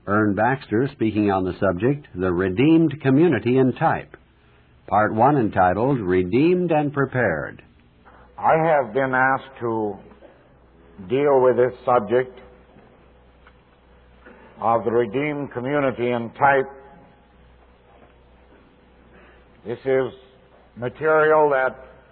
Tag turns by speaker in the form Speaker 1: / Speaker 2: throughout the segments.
Speaker 1: Ern Baxter speaking on the subject, The Redeemed Community in Type. Part 1 entitled, Redeemed and Prepared.
Speaker 2: I have been asked to deal with this subject of the redeemed community in type. This is material that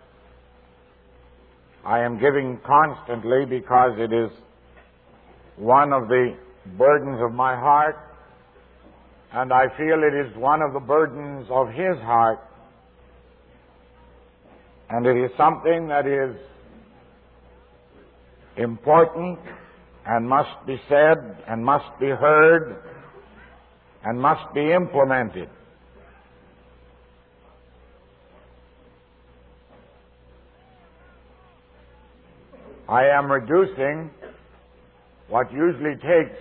Speaker 2: I am giving constantly because it is one of the burdens of my heart, and I feel it is one of the burdens of His heart, and it is something that is important and must be said and must be heard and must be implemented. I am reducing what usually takes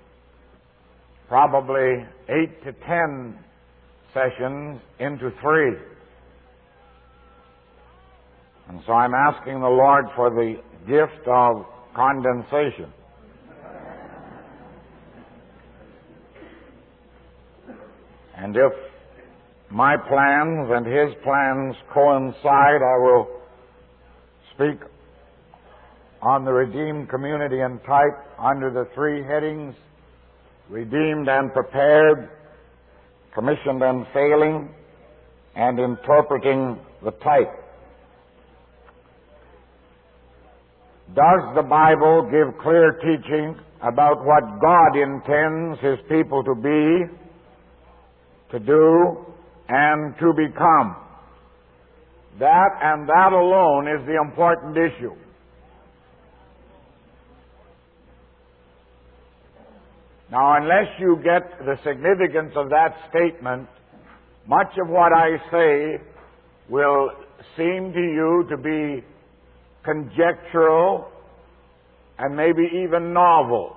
Speaker 2: probably 8 to 10 sessions into 3. And so I'm asking the Lord for the gift of condensation. And if my plans and His plans coincide, I will speak on the redeemed community in type under the 3 headings: redeemed and prepared, commissioned and failing, and interpreting the type. Does the Bible give clear teaching about what God intends His people to be, to do, and to become? That and that alone is the important issue. Now, unless you get the significance of that statement, much of what I say will seem to you to be conjectural and maybe even novel,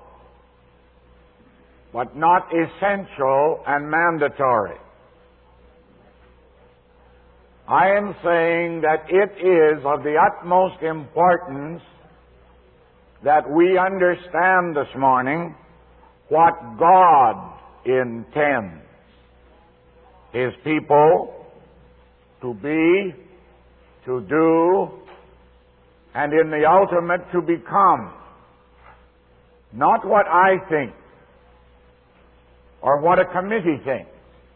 Speaker 2: but not essential and mandatory. I am saying that it is of the utmost importance that we understand this morning what God intends His people to be, to do, and in the ultimate to become. Not what I think or what a committee thinks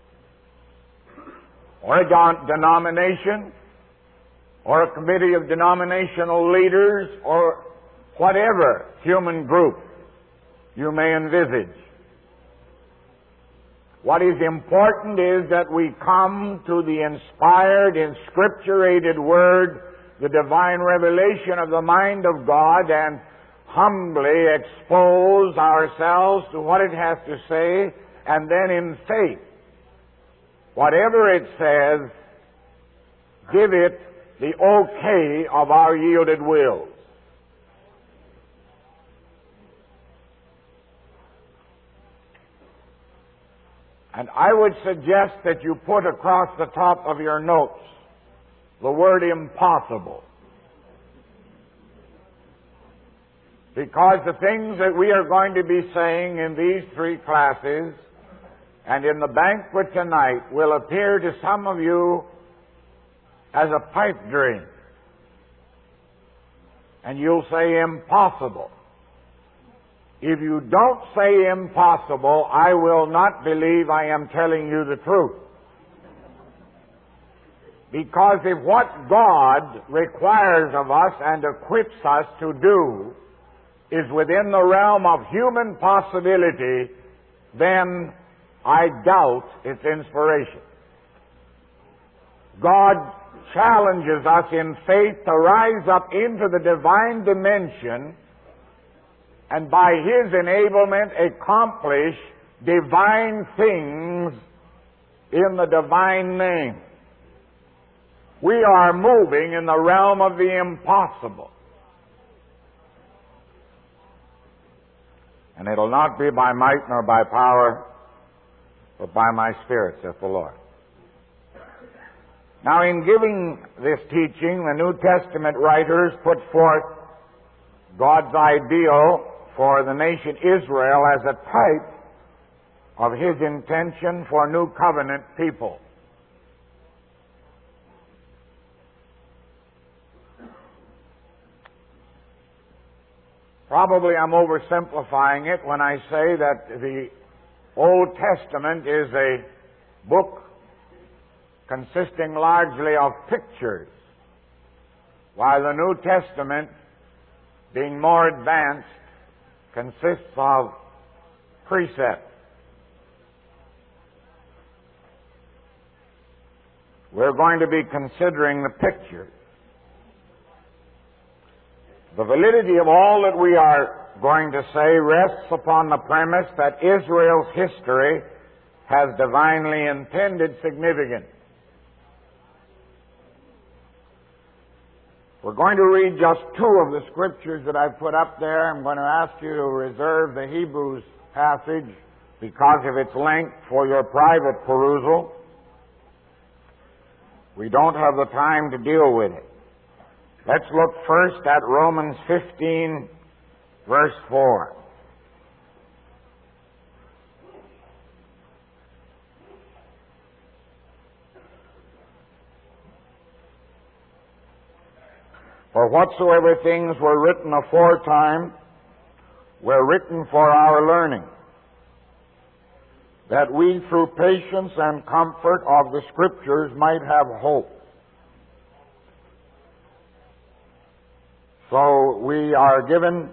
Speaker 2: or a denomination or a committee of denominational leaders or whatever human group you may envisage. What is important is that we come to the inspired, inscripturated Word, the divine revelation of the mind of God, and humbly expose ourselves to what it has to say, and then in faith, whatever it says, give it the okay of our yielded wills. And I would suggest that you put across the top of your notes the word impossible. Because the things that we are going to be saying in these 3 classes and in the banquet tonight will appear to some of you as a pipe dream. And you'll say impossible. If you don't say impossible, I will not believe I am telling you the truth. Because if what God requires of us and equips us to do is within the realm of human possibility, then I doubt its inspiration. God challenges us in faith to rise up into the divine dimension and by His enablement accomplish divine things in the divine name. We are moving in the realm of the impossible. And it'll not be by might nor by power, but by my Spirit, saith the Lord. Now, in giving this teaching, the New Testament writers put forth God's ideal for the nation Israel as a type of His intention for New Covenant people. Probably I'm oversimplifying it when I say that the Old Testament is a book consisting largely of pictures, while the New Testament, being more advanced, consists of precepts. We're going to be considering the pictures. The validity of all that we are going to say rests upon the premise that Israel's history has divinely intended significance. We're going to read just two of the scriptures that I've put up there. I'm going to ask you to reserve the Hebrews passage because of its length for your private perusal. We don't have the time to deal with it. Let's look first at Romans 15, verse 4. For whatsoever things were written aforetime were written for our learning, that we through patience and comfort of the Scriptures might have hope. So we are given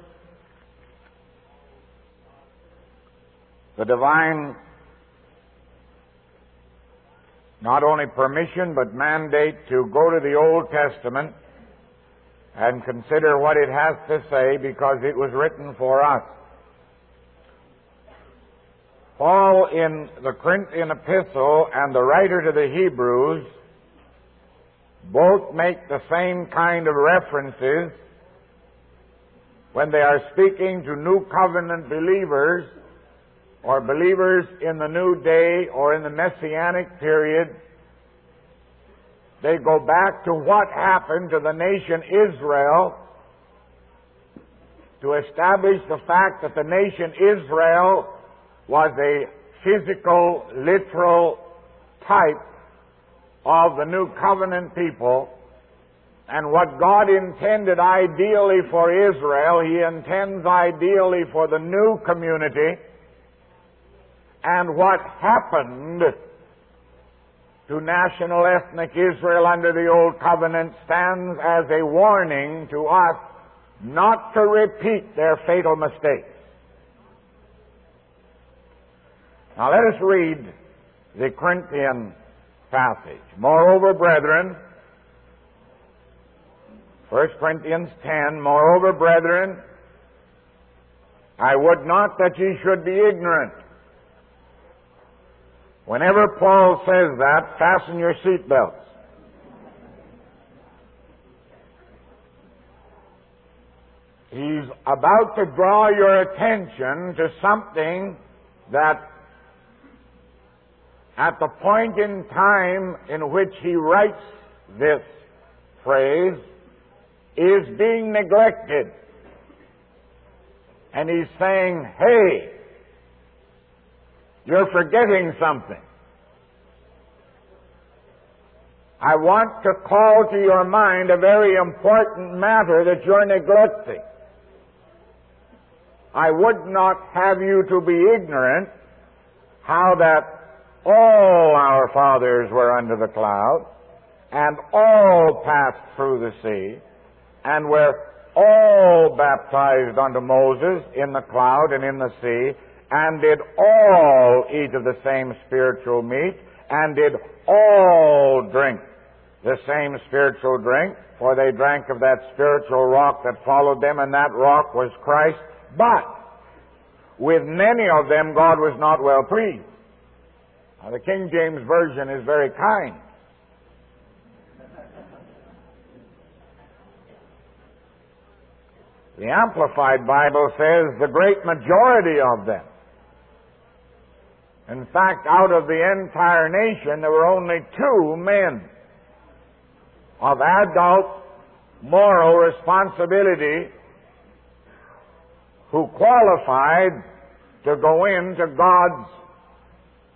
Speaker 2: the divine not only permission but mandate to go to the Old Testament and consider what it has to say because it was written for us. Paul in the Corinthian epistle and the writer to the Hebrews both make the same kind of references when they are speaking to New Covenant believers or believers in the New Day or in the Messianic period. They go back to what happened to the nation Israel to establish the fact that the nation Israel was a physical, literal type of the New Covenant people. And what God intended ideally for Israel, He intends ideally for the new community. And what happened to national ethnic Israel under the Old Covenant stands as a warning to us not to repeat their fatal mistakes. Now let us read the Corinthian passage. Moreover, brethren, 1 Corinthians 10, moreover, brethren, I would not that ye should be ignorant. Whenever Paul says that, fasten your seatbelts. He's about to draw your attention to something that at the point in time in which he writes this phrase is being neglected. And he's saying, hey, you're forgetting something. I want to call to your mind a very important matter that you're neglecting. I would not have you to be ignorant how that all our fathers were under the cloud, and all passed through the sea, and were all baptized unto Moses in the cloud and in the sea, and did all eat of the same spiritual meat, and did all drink the same spiritual drink, for they drank of that spiritual rock that followed them, and that rock was Christ. But with many of them God was not well pleased. Now, the King James Version is very kind. The Amplified Bible says the great majority of them. In fact, out of the entire nation, there were only 2 men of adult moral responsibility who qualified to go into God's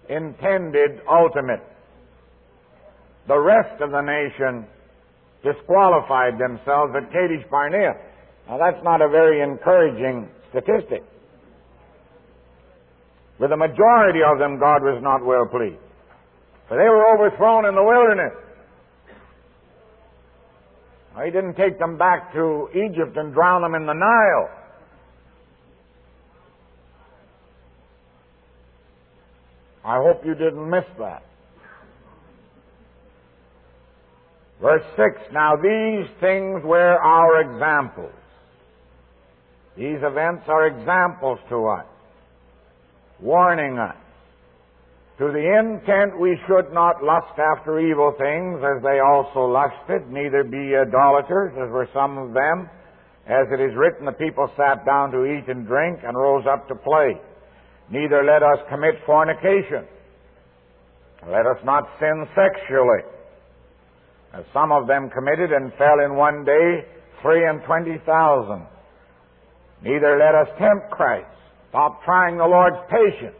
Speaker 2: intended ultimate. The rest of the nation disqualified themselves at Kadesh Barnea. Now that's not a very encouraging statistic. With the majority of them, God was not well pleased. For they were overthrown in the wilderness. He didn't take them back to Egypt and drown them in the Nile. I hope you didn't miss that. Verse 6, now these things were our examples. These events are examples to us, warning us, to the intent we should not lust after evil things, as they also lusted, neither be idolaters, as were some of them. As it is written, the people sat down to eat and drink, and rose up to play. Neither let us commit fornication. Let us not sin sexually, as some of them committed, and fell in one day 23,000. Neither let us tempt Christ. Stop trying the Lord's patience.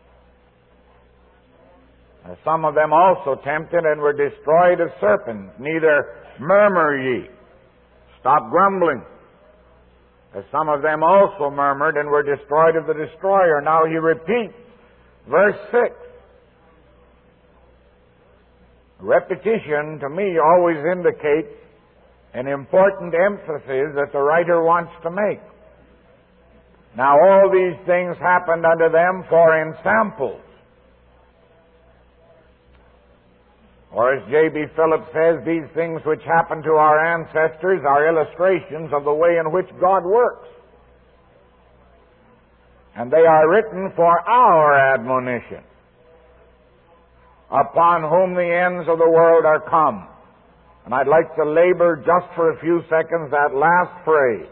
Speaker 2: As some of them also tempted and were destroyed of serpents. Neither murmur ye. Stop grumbling. As some of them also murmured and were destroyed of the destroyer. Now he repeats verse 6. Repetition, to me, always indicates an important emphasis that the writer wants to make. Now all these things happened unto them for ensamples. Or as J.B. Phillips says, these things which happened to our ancestors are illustrations of the way in which God works. And they are written for our admonition, upon whom the ends of the world are come. And I'd like to labor just for a few seconds that last phrase.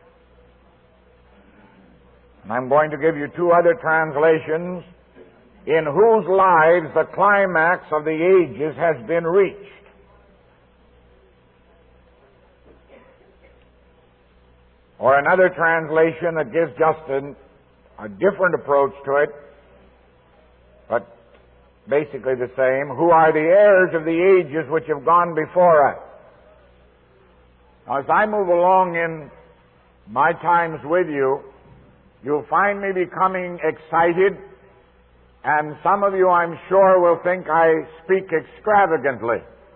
Speaker 2: And I'm going to give you two other translations in whose lives the climax of the ages has been reached. Or another translation that gives just a different approach to it, but basically the same. Who are the heirs of the ages which have gone before us? Now, as I move along in my times with you, you'll find me becoming excited, and some of you, I'm sure, will think I speak extravagantly.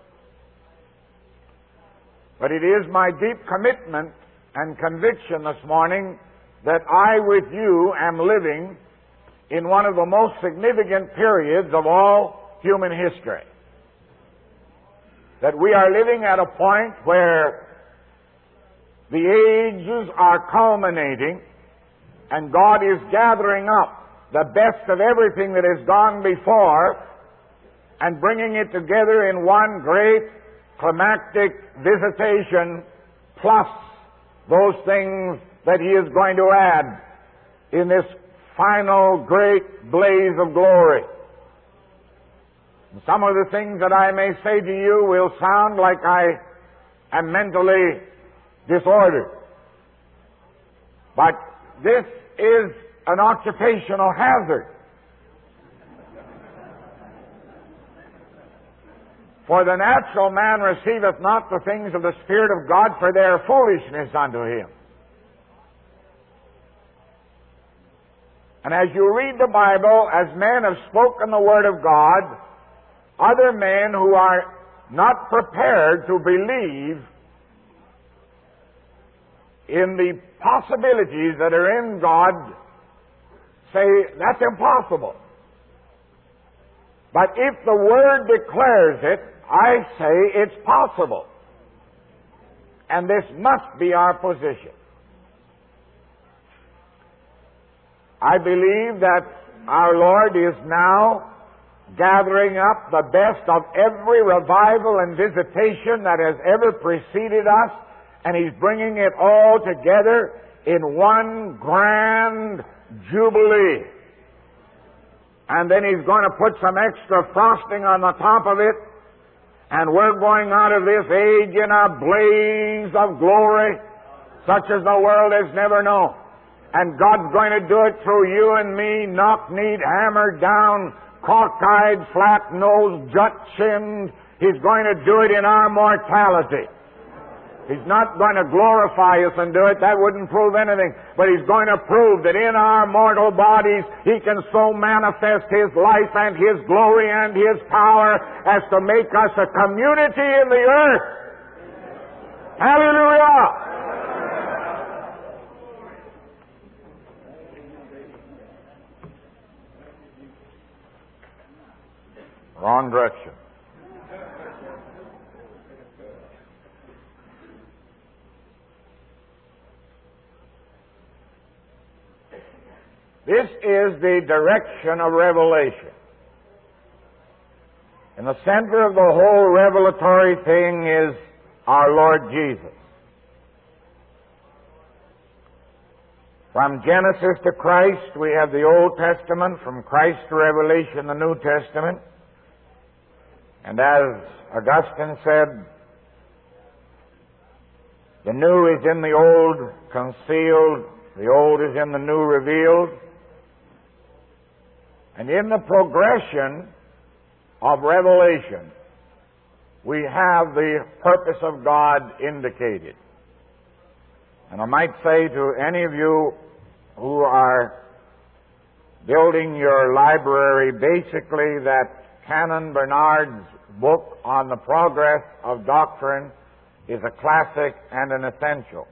Speaker 2: But it is my deep commitment and conviction this morning that I, with you, am living in one of the most significant periods of all human history. That we are living at a point where the ages are culminating, and God is gathering up the best of everything that has gone before and bringing it together in one great climactic visitation, plus those things that He is going to add in this final great blaze of glory. And some of the things that I may say to you will sound like I am mentally disordered. But this is an occupational hazard. For the natural man receiveth not the things of the Spirit of God, for they are foolishness unto him. And as you read the Bible, as men have spoken the Word of God, other men who are not prepared to believe in the possibilities that are in God say, that's impossible. But if the Word declares it, I say it's possible. And this must be our position. I believe that our Lord is now gathering up the best of every revival and visitation that has ever preceded us, and He's bringing it all together in one grand jubilee. And then He's going to put some extra frosting on the top of it, and we're going out of this age in a blaze of glory such as the world has never known. And God's going to do it through you and me, knock-kneed, hammered down cockeyed, flat-nosed, jut-chinned. He's going to do it in our mortality. He's not going to glorify us and do it. That wouldn't prove anything. But He's going to prove that in our mortal bodies He can so manifest His life and His glory and His power as to make us a community in the earth. Hallelujah! Wrong direction. This is the direction of revelation. In the center of the whole revelatory thing is our Lord Jesus. From Genesis to Christ, we have the Old Testament. From Christ to Revelation, the New Testament. And as Augustine said, the new is in the old concealed, the old is in the new revealed. And in the progression of revelation, we have the purpose of God indicated. And I might say to any of you who are building your library, basically that Canon Bernard's book on the progress of doctrine is a classic and an essential.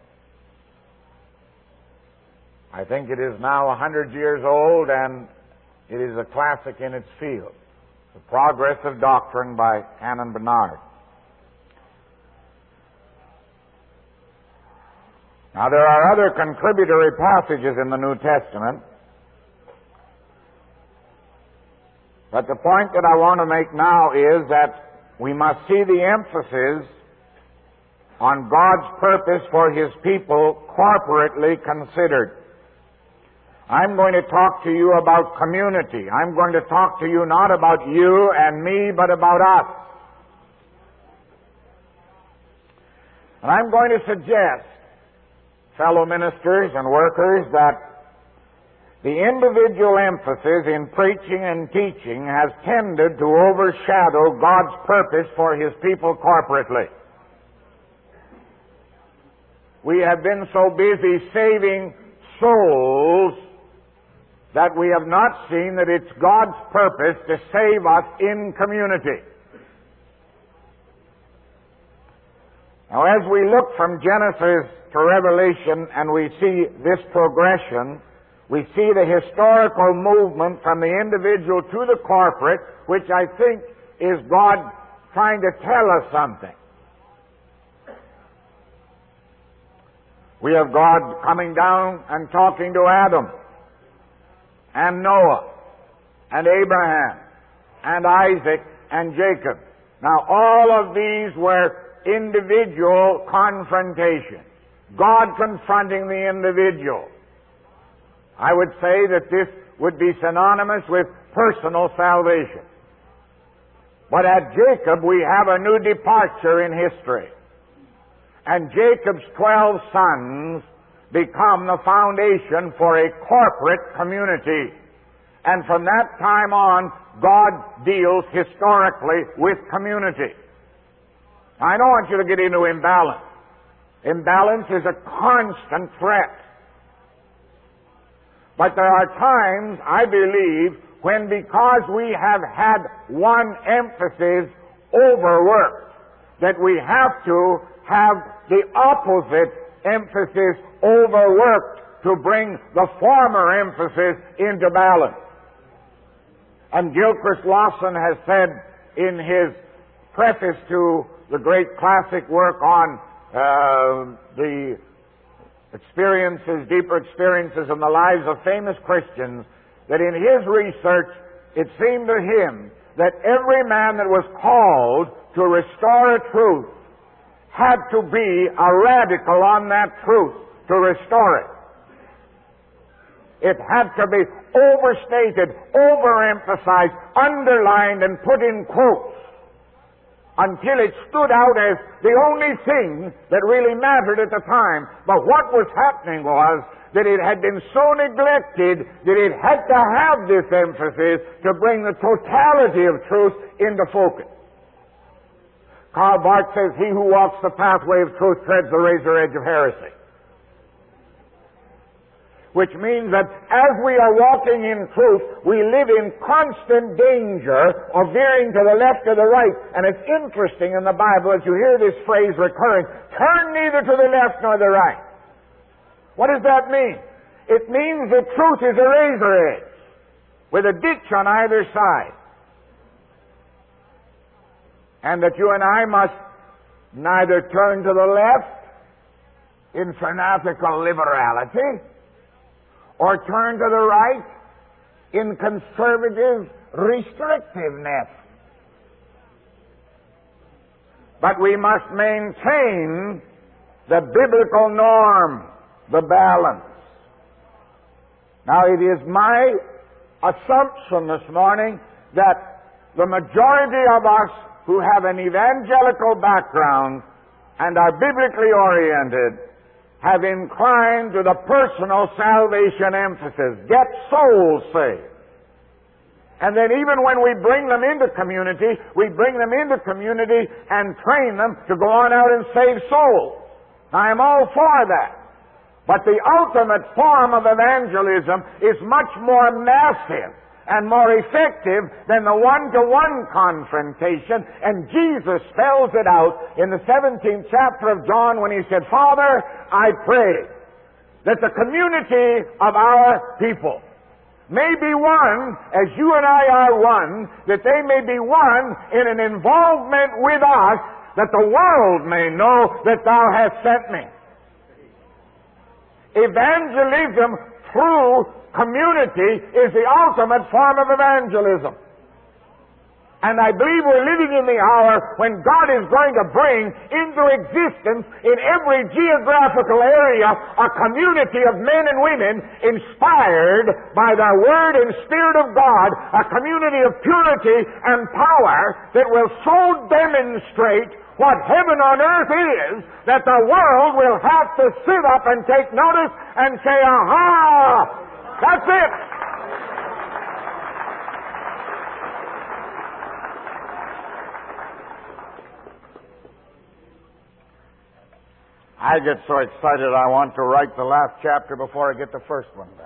Speaker 2: I think it is now 100 years old, and it is a classic in its field. The Progress of Doctrine by Canon Bernard. Now, there are other contributory passages in the New Testament, but the point that I want to make now is that we must see the emphasis on God's purpose for His people corporately considered. I'm going to talk to you about community. I'm going to talk to you not about you and me, but about us. And I'm going to suggest, fellow ministers and workers, that the individual emphasis in preaching and teaching has tended to overshadow God's purpose for His people corporately. We have been so busy saving souls that we have not seen that it's God's purpose to save us in community. Now, as we look from Genesis to Revelation and we see this progression, we see the historical movement from the individual to the corporate, which I think is God trying to tell us something. We have God coming down and talking to Adam, and Noah, and Abraham, and Isaac, and Jacob. Now, all of these were individual confrontations. God confronting the individual. I would say that this would be synonymous with personal salvation. But at Jacob, we have a new departure in history. And Jacob's 12 sons become the foundation for a corporate community. And from that time on, God deals historically with community. I don't want you to get into imbalance. Imbalance is a constant threat. But there are times, I believe, when because we have had one emphasis overworked, that we have to have the opposite emphasis overworked to bring the former emphasis into balance. And Gilchrist Lawson has said in his preface to the great classic work on the experiences, deeper experiences in the lives of famous Christians, that in his research it seemed to him that every man that was called to restore a truth had to be a radical on that truth to restore it. It had to be overstated, overemphasized, underlined, and put in quotes until it stood out as the only thing that really mattered at the time. But what was happening was that it had been so neglected that it had to have this emphasis to bring the totality of truth into focus. Karl Barth says, "He who walks the pathway of truth treads the razor edge of heresy." Which means that as we are walking in truth, we live in constant danger of veering to the left or the right. And it's interesting in the Bible, as you hear this phrase recurring, turn neither to the left nor the right. What does that mean? It means that truth is a razor edge with a ditch on either side. And that you and I must neither turn to the left in fanatical liberality, or turn to the right in conservative restrictiveness. But we must maintain the biblical norm, the balance. Now, it is my assumption this morning that the majority of us who have an evangelical background and are biblically oriented have inclined to the personal salvation emphasis. Get souls saved. And then even when we bring them into community, we bring them into community and train them to go on out and save souls. I am all for that. But the ultimate form of evangelism is much more massive and more effective than the one-to-one confrontation. And Jesus spells it out in the 17th chapter of John when he said, "Father, I pray that the community of our people may be one as you and I are one, that they may be one in an involvement with us, that the world may know that thou hast sent me." Evangelism through community is the ultimate form of evangelism. And I believe we're living in the hour when God is going to bring into existence in every geographical area a community of men and women inspired by the Word and Spirit of God, a community of purity and power that will so demonstrate what heaven on earth is that the world will have to sit up and take notice and say, "Aha! That's it!" I get so excited I want to write the last chapter before I get the first one back.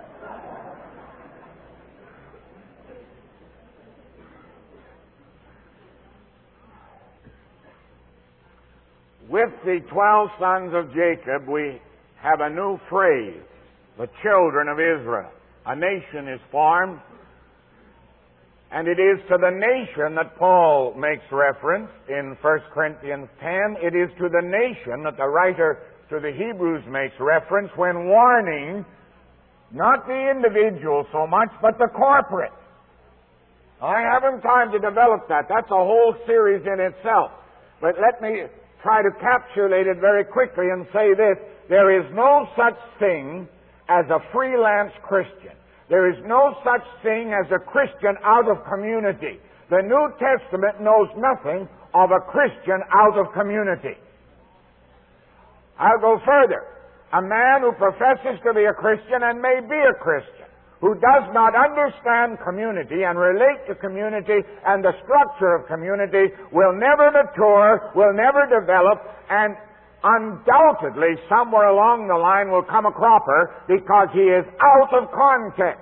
Speaker 2: With the 12 sons of Jacob, we have a new phrase, the children of Israel. A nation is formed, and it is to the nation that Paul makes reference in 1 Corinthians 10. It is to the nation that the writer to the Hebrews makes reference when warning not the individual so much, but the corporate. I haven't time to develop that. That's a whole series in itself. But let me try to capsulate it very quickly and say this. There is no such thing as a freelance Christian. There is no such thing as a Christian out of community. The New Testament knows nothing of a Christian out of community. I'll go further. A man who professes to be a Christian and may be a Christian, who does not understand community and relate to community and the structure of community, will never mature, will never develop, and undoubtedly somewhere along the line will come a cropper because he is out of context.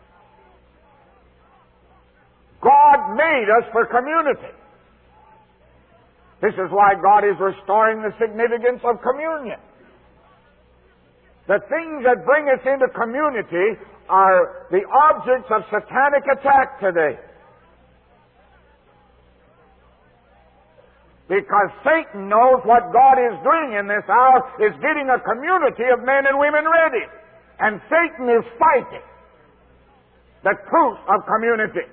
Speaker 2: God made us for community. This is why God is restoring the significance of communion. The things that bring us into community are the objects of satanic attack today. Because Satan knows what God is doing in this hour is getting a community of men and women ready. And Satan is fighting the truth of community.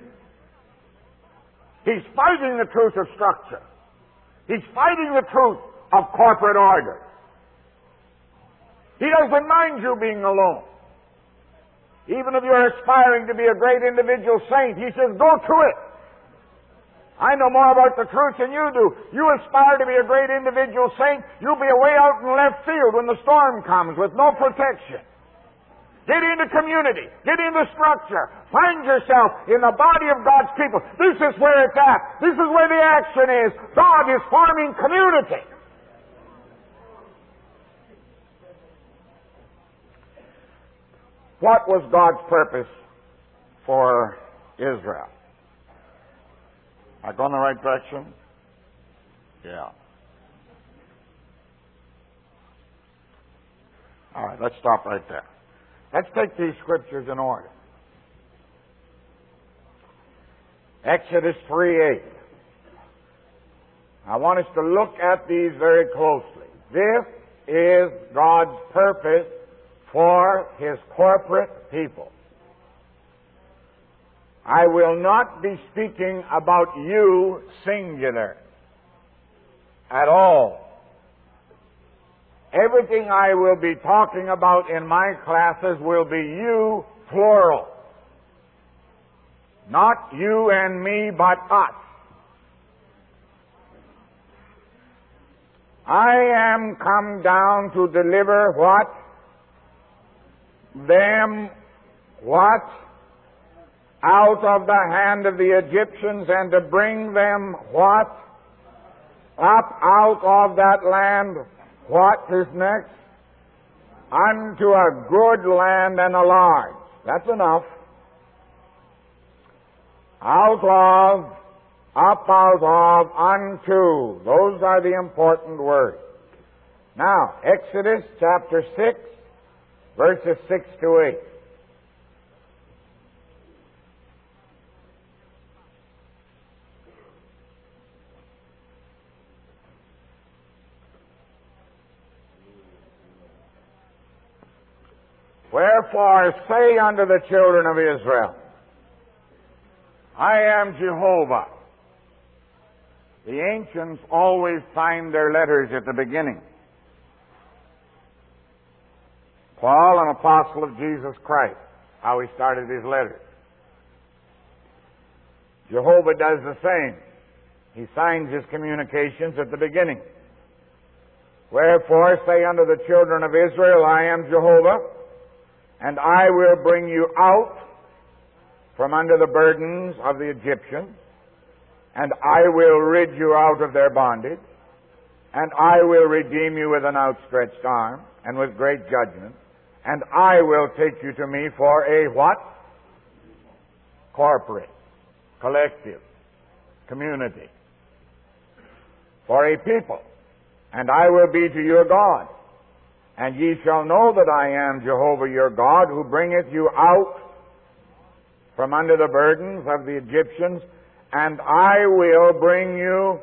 Speaker 2: He's fighting the truth of structure. He's fighting the truth of corporate order. He doesn't mind you being alone. Even if you're aspiring to be a great individual saint, he says, go to it. I know more about the truth than you do. You aspire to be a great individual saint, you'll be away out in left field when the storm comes with no protection. Get into community. Get into structure. Find yourself in the body of God's people. This is where it's at. This is where the action is. God is forming community. What was God's purpose for Israel? Am I going the right direction? Yeah. All right, let's stop right there. Let's take these scriptures in order. Exodus 3:8. I want us to look at these very closely. This is God's purpose for His corporate people. I will not be speaking about you singular at all. Everything I will be talking about in my classes will be you plural. Not you and me, but us. I am come down to deliver what? Them what? Out of the hand of the Egyptians, and to bring them what? Up out of that land. What is next? Unto a good land and a large. That's enough. Out of, up out of, unto. Those are the important words. Now, Exodus chapter 6, verses 6 to 8. Wherefore say unto the children of Israel, I am Jehovah. The ancients always signed their letters at the beginning. Paul, an apostle of Jesus Christ, how he started his letters. Jehovah does the same. He signs his communications at the beginning. Wherefore say unto the children of Israel, I am Jehovah, and I will bring you out from under the burdens of the Egyptians, and I will rid you out of their bondage, and I will redeem you with an outstretched arm, and with great judgment, and I will take you to me for a what? Corporate, collective, community. For a people. And I will be to you a God. And ye shall know that I am Jehovah your God, who bringeth you out from under the burdens of the Egyptians, and I will bring you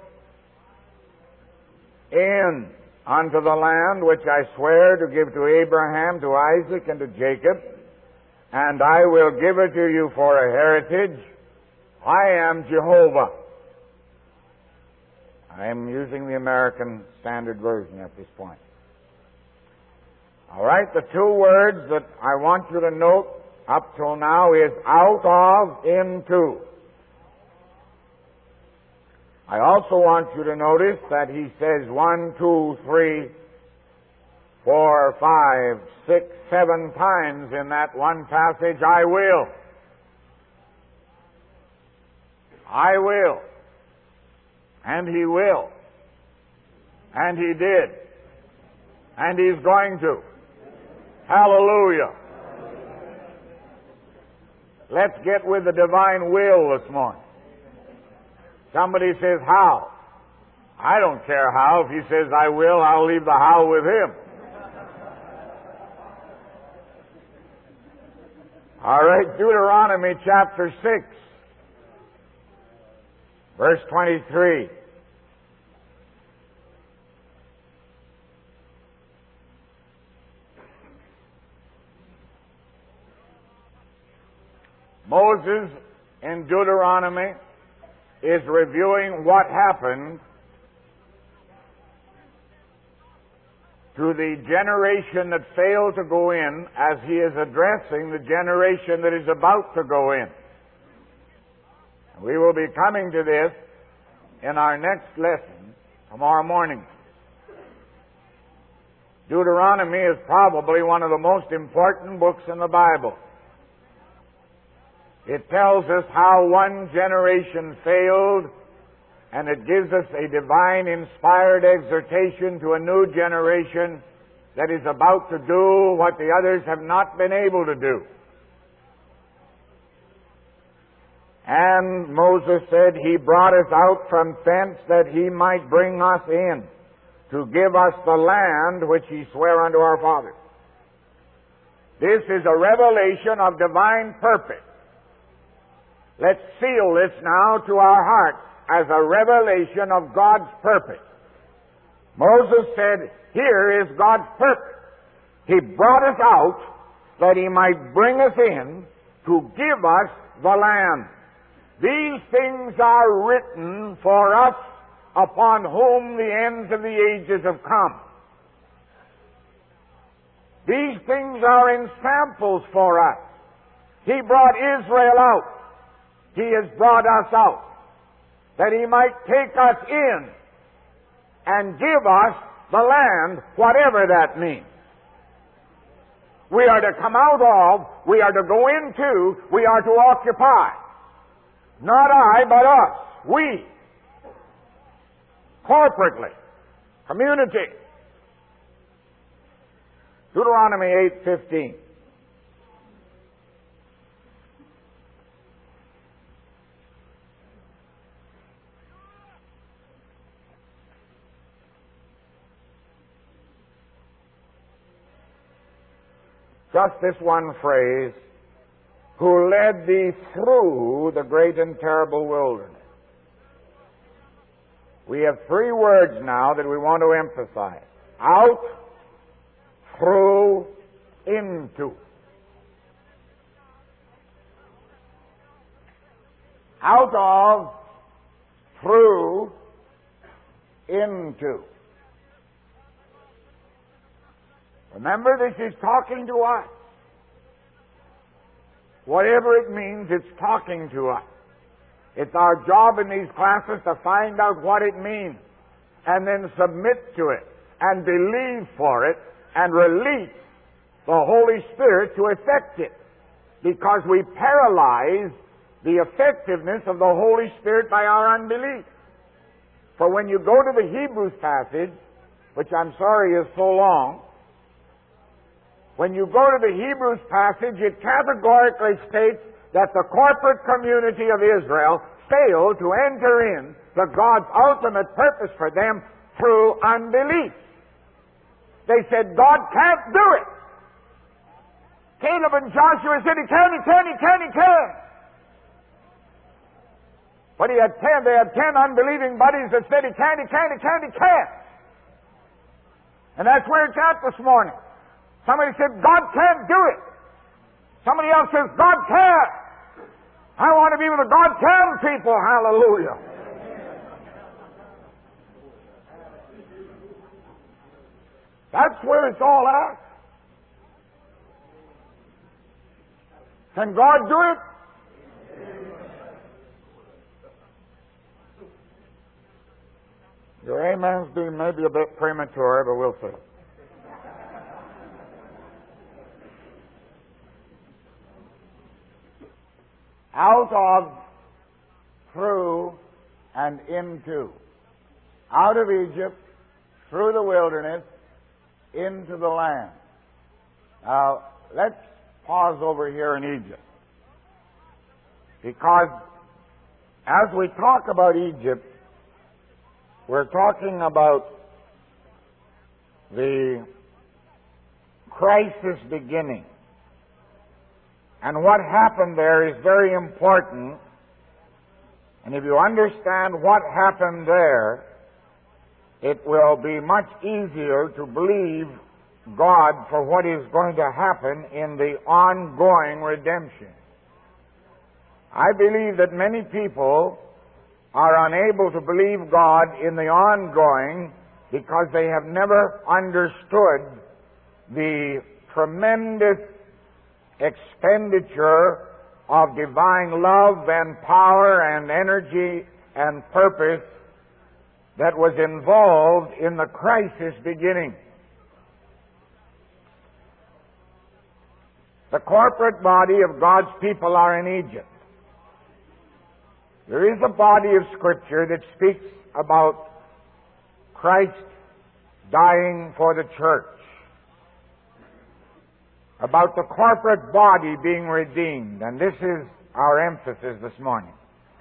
Speaker 2: in unto the land which I swear to give to Abraham, to Isaac, and to Jacob, and I will give it to you for a heritage. I am Jehovah. I am using the American Standard Version at this point. All right, the two words that I want you to note up till now is out of, into. I also want you to notice that he says 1, 2, 3, 4, 5, 6, 7 times in that one passage, I will. I will. And he will. And he did. And he's going to. Hallelujah. Let's get with the divine will this morning. Somebody says, how? I don't care how. If he says, I will, I'll leave the how with him. All right, Deuteronomy chapter 6, verse 23. Moses in Deuteronomy is reviewing what happened to the generation that failed to go in as he is addressing the generation that is about to go in. We will be coming to this in our next lesson tomorrow morning. Deuteronomy is probably one of the most important books in the Bible. It tells us how one generation failed, and it gives us a divine inspired exhortation to a new generation that is about to do what the others have not been able to do. And Moses said, He brought us out from thence that He might bring us in, to give us the land which He sware unto our fathers. This is a revelation of divine purpose. Let's seal this now to our hearts as a revelation of God's purpose. Moses said, here is God's purpose. He brought us out that He might bring us in to give us the land. These things are written for us upon whom the ends of the ages have come. These things are in samples for us. He brought Israel out. He has brought us out, that He might take us in and give us the land, whatever that means. We are to come out of, we are to go into, we are to occupy. Not I, but us. We. Corporately. Community. Deuteronomy 8:15. Just this one phrase, who led thee through the great and terrible wilderness. We have three words now that we want to emphasize. Out, through, into. Out of, through, into. Remember, this is talking to us. Whatever it means, it's talking to us. It's our job in these classes to find out what it means and then submit to it and believe for it and release the Holy Spirit to effect it, because we paralyze the effectiveness of the Holy Spirit by our unbelief. For when you go to the Hebrews passage, which I'm sorry is so long, when you go to the Hebrews passage, it categorically states that the corporate community of Israel failed to enter in to God's ultimate purpose for them through unbelief. They said, God can't do it. Caleb and Joshua said, He can. But they had 10 unbelieving buddies that said, He can't. And that's where it's at this morning. Somebody said, God can't do it. Somebody else says, God can. I want to be with the God can people. Hallelujah. That's where it's all at. Can God do it? Your amens be maybe a bit premature, but we'll see. Out of, through, and into. Out of Egypt, through the wilderness, into the land. Now, let's pause over here in Egypt. Because as we talk about Egypt, we're talking about the crisis beginning. And what happened there is very important. And if you understand what happened there, it will be much easier to believe God for what is going to happen in the ongoing redemption. I believe that many people are unable to believe God in the ongoing because they have never understood the tremendous expenditure of divine love and power and energy and purpose that was involved in the crisis beginning. The corporate body of God's people are in Egypt. There is a body of Scripture that speaks about Christ dying for the church, about the corporate body being redeemed, and this is our emphasis this morning.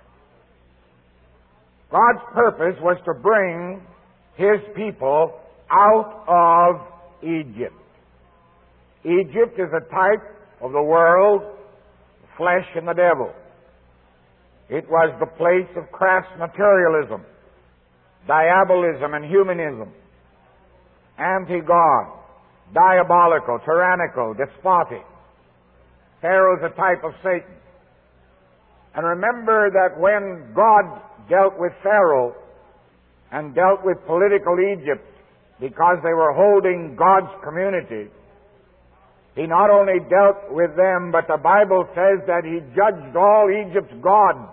Speaker 2: God's purpose was to bring His people out of Egypt. Egypt is a type of the world, the flesh, and the devil. It was the place of crass materialism, diabolism, and humanism. Anti-God, diabolical, tyrannical, despotic. Pharaoh's a type of Satan. And remember that when God dealt with Pharaoh and dealt with political Egypt because they were holding God's community, He not only dealt with them, but the Bible says that He judged all Egypt's gods.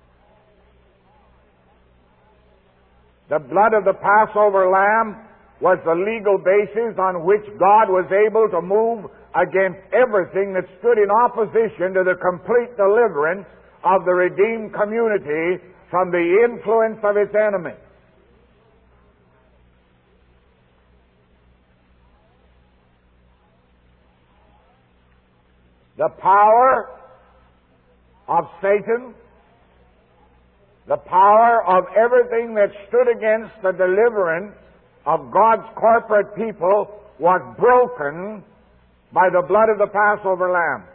Speaker 2: The blood of the Passover lamb was the legal basis on which God was able to move against everything that stood in opposition to the complete deliverance of the redeemed community from the influence of its enemy. The power of Satan, the power of everything that stood against the deliverance of God's corporate people was broken by the blood of the Passover lamb.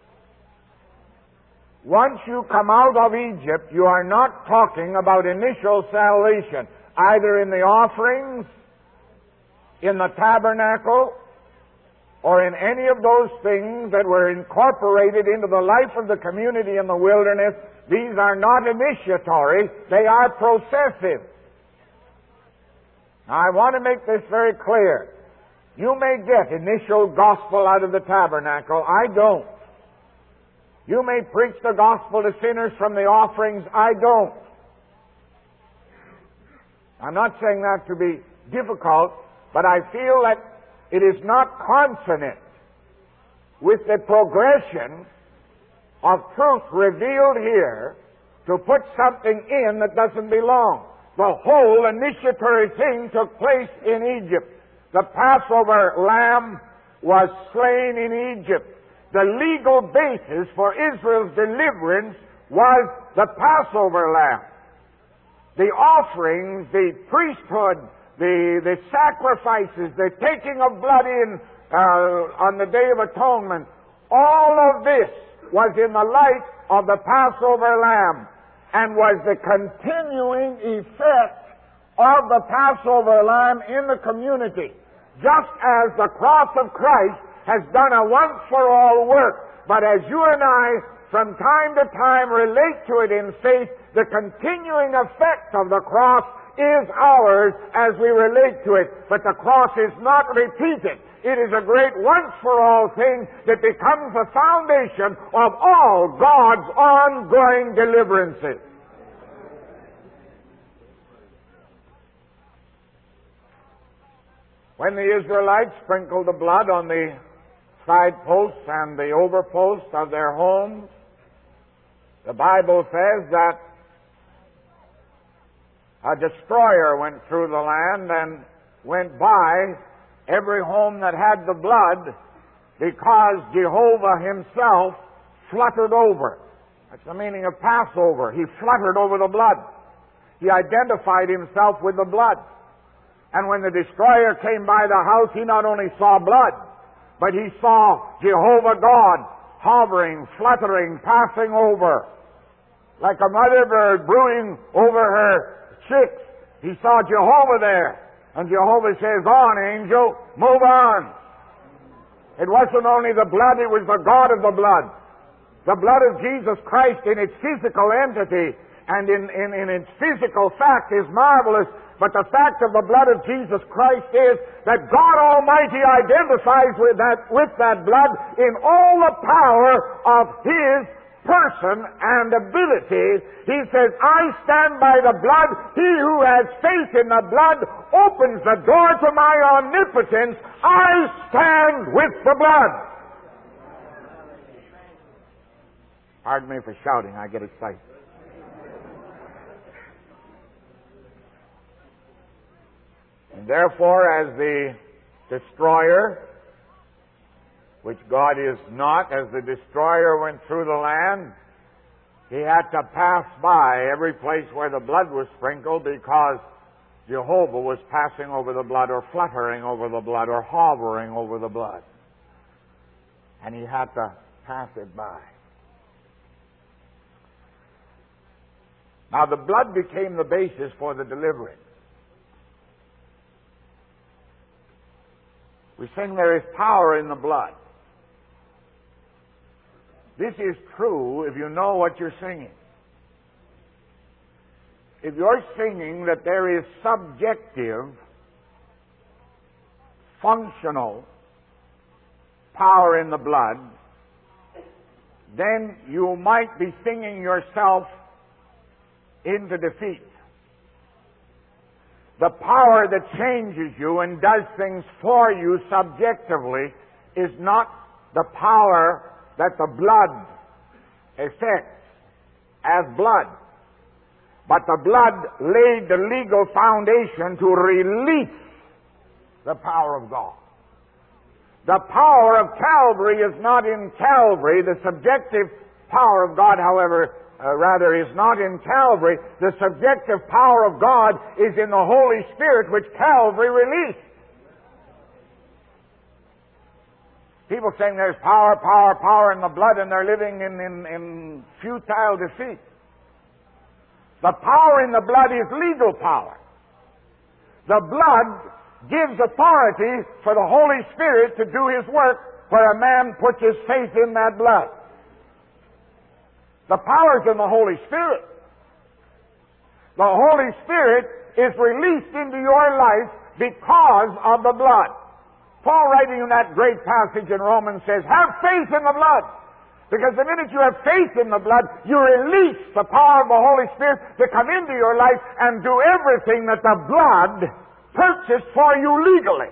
Speaker 2: Once you come out of Egypt, you are not talking about initial salvation, either in the offerings, in the tabernacle, or in any of those things that were incorporated into the life of the community in the wilderness. These are not initiatory, they are processive. Now, I want to make this very clear. You may get initial gospel out of the tabernacle. I don't. You may preach the gospel to sinners from the offerings. I don't. I'm not saying that to be difficult, but I feel that it is not consonant with the progression of truth revealed here to put something in that doesn't belong. The whole initiatory thing took place in Egypt. The Passover lamb was slain in Egypt. The legal basis for Israel's deliverance was the Passover lamb. The offerings, the priesthood, the sacrifices, the taking of blood in on the Day of Atonement, all of this was in the light of the Passover lamb and was the continuing effect of the Passover lamb in the community. Just as the cross of Christ has done a once-for-all work, but as you and I from time to time relate to it in faith, the continuing effect of the cross is ours as we relate to it. But the cross is not repeated. It is a great once-for-all thing that becomes the foundation of all God's ongoing deliverances. When the Israelites sprinkled the blood on the side posts and the overposts of their homes, the Bible says that a destroyer went through the land and went by every home that had the blood, because Jehovah Himself fluttered over. That's the meaning of Passover. He fluttered over the blood. He identified Himself with the blood. And when the destroyer came by the house, he not only saw blood, but he saw Jehovah God hovering, fluttering, passing over. Like a mother bird brooding over her chicks, he saw Jehovah there. And Jehovah says, "On, angel, move on." It wasn't only the blood, it was the God of the blood. The blood of Jesus Christ in its physical entity and in its physical fact is marvelous. But the fact of the blood of Jesus Christ is that God Almighty identifies with that blood in all the power of His person and ability. He says, "I stand by the blood. He who has faith in the blood opens the door to my omnipotence. I stand with the blood." Pardon me for shouting, I get excited. And therefore, as the destroyer, which God is not, as the destroyer went through the land, he had to pass by every place where the blood was sprinkled, because Jehovah was passing over the blood, or fluttering over the blood, or hovering over the blood. And he had to pass it by. Now the blood became the basis for the deliverance. We sing there is power in the blood. This is true if you know what you're singing. If you're singing that there is subjective, functional power in the blood, then you might be singing yourself into defeat. The power that changes you and does things for you subjectively is not the power that the blood affects as blood. But the blood laid the legal foundation to release the power of God. The power of Calvary is not in Calvary. The subjective power of God, however, is not in Calvary. The subjective power of God is in the Holy Spirit, which Calvary released. People saying there's power in the blood, and they're living in futile defeat. The power in the blood is legal power. The blood gives authority for the Holy Spirit to do His work where a man puts his faith in that blood. The power's in the Holy Spirit. The Holy Spirit is released into your life because of the blood. Paul, writing in that great passage in Romans, says, have faith in the blood. Because the minute you have faith in the blood, you release the power of the Holy Spirit to come into your life and do everything that the blood purchased for you legally.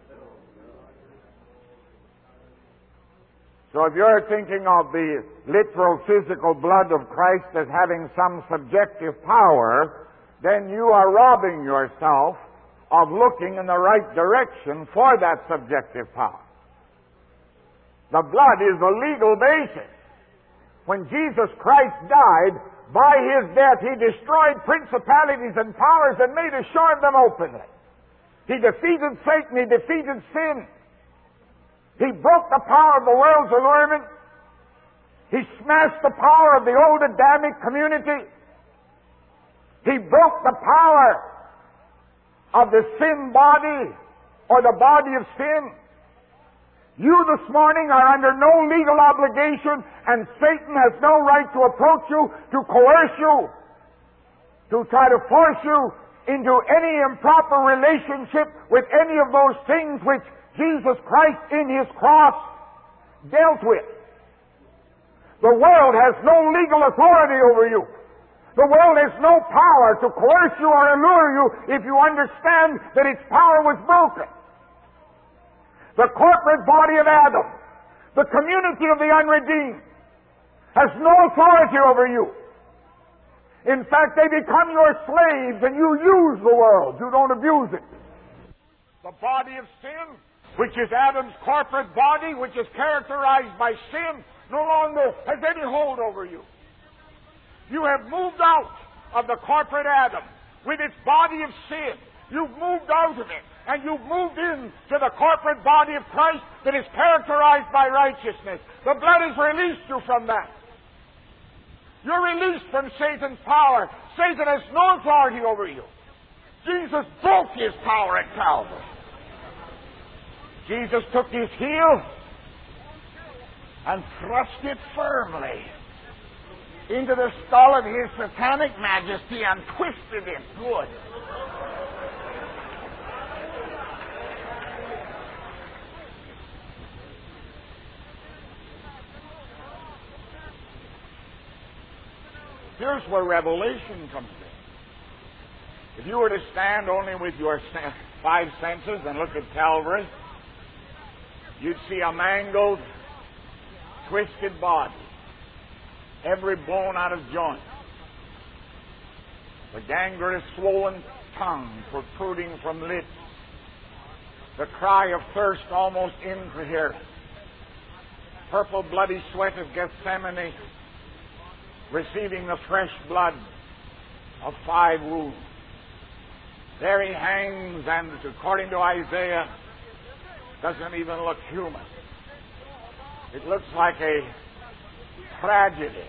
Speaker 2: So if you're thinking of the literal physical blood of Christ as having some subjective power, then you are robbing yourself of looking in the right direction for that subjective power. The blood is the legal basis. When Jesus Christ died, by His death He destroyed principalities and powers and made a show of them openly. He defeated Satan. He defeated sin. He broke the power of the world's allurement. He smashed the power of the old Adamic community. He broke the power of the sin body, or the body of sin. You this morning are under no legal obligation, and Satan has no right to approach you, to coerce you, to try to force you into any improper relationship with any of those things which Jesus Christ in His cross dealt with. The world has no legal authority over you. The world has no power to coerce you or allure you if you understand that its power was broken. The corporate body of Adam, the community of the unredeemed, has no authority over you. In fact, they become your slaves and you use the world. You don't abuse it. The body of sin, which is Adam's corporate body, which is characterized by sin, no longer has any hold over you. You have moved out of the corporate Adam with its body of sin. You've moved out of it, and you've moved into the corporate body of Christ that is characterized by righteousness. The blood has released you from that. You're released from Satan's power. Satan has no authority over you. Jesus broke his power at Calvary. Jesus took his heel and thrust it firmly into the skull of His satanic majesty and twisted it good. Here's where revelation comes in. If you were to stand only with your five senses and look at Calvary, you'd see a mangled, twisted body. every bone out of joint, the gangrenous swollen tongue protruding from lips, the cry of thirst almost incoherent, purple bloody sweat of Gethsemane, receiving the fresh blood of 5 wounds. There he hangs, and according to Isaiah, doesn't even look human. It looks like a tragedy.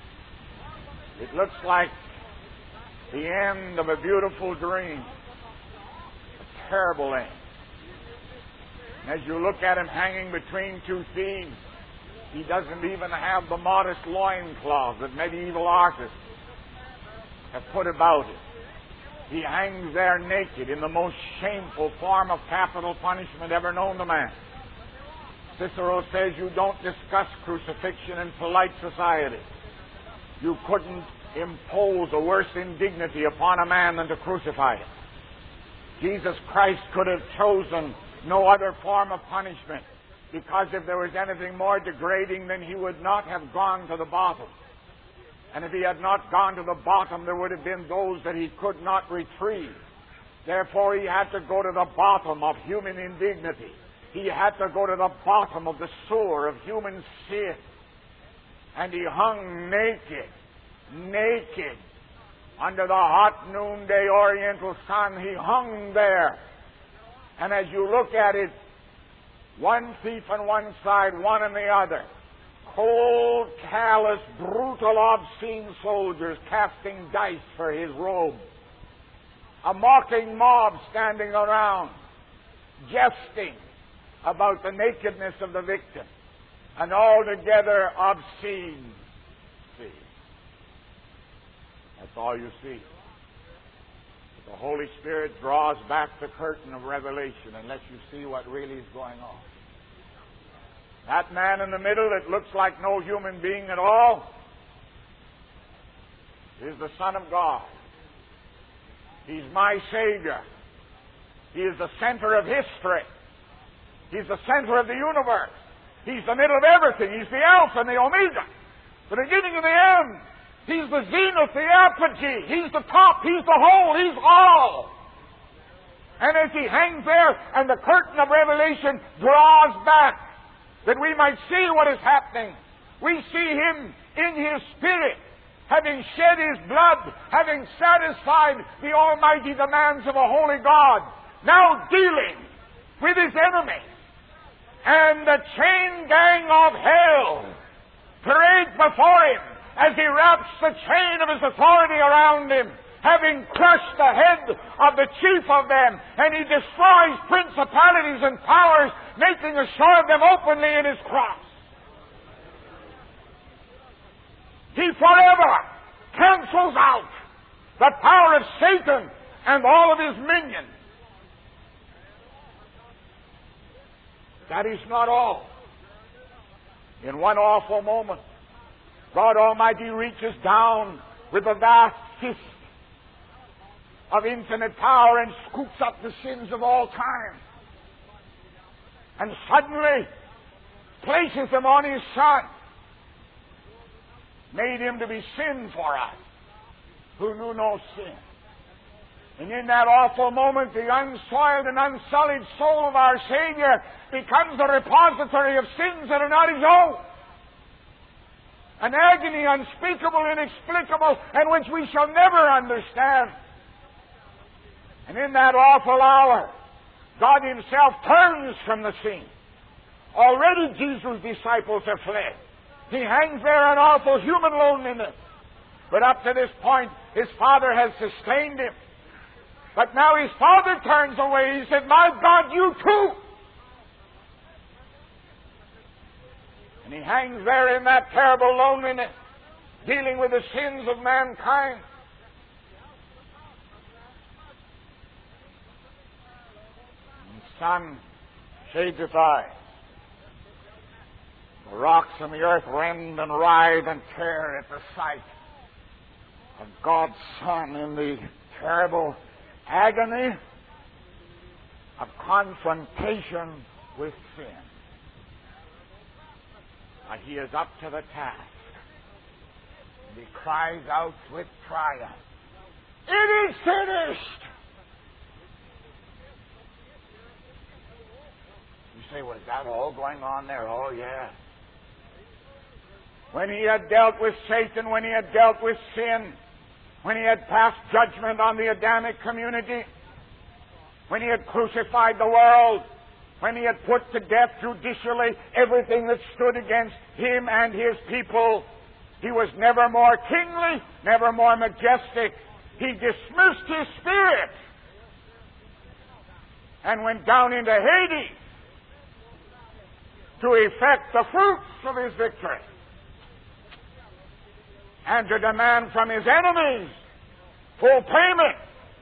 Speaker 2: It looks like the end of a beautiful dream, a terrible end. And as you look at him hanging between 2 thieves, he doesn't even have the modest loincloth that medieval artists have put about it. He hangs there naked in the most shameful form of capital punishment ever known to man. Cicero says you don't discuss crucifixion in polite society. You couldn't impose a worse indignity upon a man than to crucify him. Jesus Christ could have chosen no other form of punishment, because if there was anything more degrading, then he would not have gone to the bottom. And if he had not gone to the bottom, there would have been those that he could not retrieve. Therefore, he had to go to the bottom of human indignity. He had to go to the bottom of the sewer of human sin. And he hung naked, under the hot noonday oriental sun. He hung there. And as you look at it, one thief on one side, one on the other. Cold, callous, brutal, obscene soldiers casting dice for his robe. A mocking mob standing around, jesting about the nakedness of the victim. An altogether obscene scene. That's all you see. But the Holy Spirit draws back the curtain of revelation and lets you see what really is going on. That man in the middle that looks like no human being at all is the Son of God. He's my Savior. He is the center of history. He's the center of the universe. He's the middle of everything. He's the Alpha and the Omega, the beginning and the end. He's the zenith, the apogee. He's the top. He's the whole. He's all. And as he hangs there and the curtain of revelation draws back, that we might see what is happening, we see him in his spirit, having shed his blood, having satisfied the almighty demands of a holy God, now dealing with his enemies. And the chain gang of hell parade before him as he wraps the chain of his authority around him, having crushed the head of the chief of them, and he destroys principalities and powers, making a show of them openly in his cross. He forever cancels out the power of Satan and all of his minions. That is not all. In one awful moment, God Almighty reaches down with a vast fist of infinite power and scoops up the sins of all time, and suddenly places them on his Son, made him to be sin for us, who knew no sin. And in that awful moment, the unsoiled and unsullied soul of our Savior becomes the repository of sins that are not his own. An agony unspeakable, inexplicable, and which we shall never understand. And in that awful hour, God himself turns from the scene. Already Jesus' disciples have fled. He hangs there in awful human loneliness. But up to this point, his Father has sustained him. But now his Father turns away. He said, "My God, you too." And he hangs there in that terrible loneliness, dealing with the sins of mankind. And the sun shades its eyes. The rocks and the earth rend and writhe and tear at the sight of God's Son in the terrible agony of confrontation with sin. He is up to the task. And he cries out with triumph, "It is finished!" You say, "Was that all going on there?" Oh, yeah. When he had dealt with Satan, when he had dealt with sin, when he had passed judgment on the Adamic community, when he had crucified the world, when he had put to death judicially everything that stood against him and his people, he was never more kingly, never more majestic. He dismissed his spirit and went down into Hades to effect the fruits of his victory and to demand from his enemies full payment.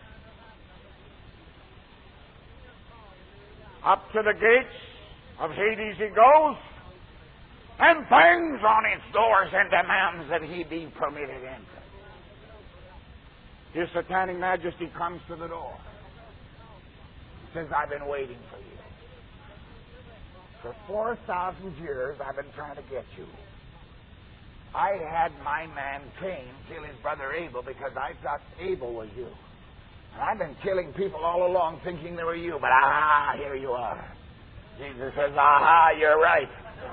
Speaker 2: Up to the gates of Hades he goes and bangs on its doors and demands that he be permitted entry. His Satanic Majesty comes to the door. He says, "I've been waiting for you. For 4,000 years I've been trying to get you. I had my man Cain kill his brother Abel because I thought Abel was you. And I've been killing people all along thinking they were you, but here you are." Jesus says, "You're right."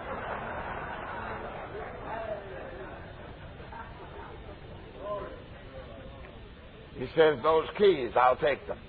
Speaker 2: He says, "Those keys, I'll take them."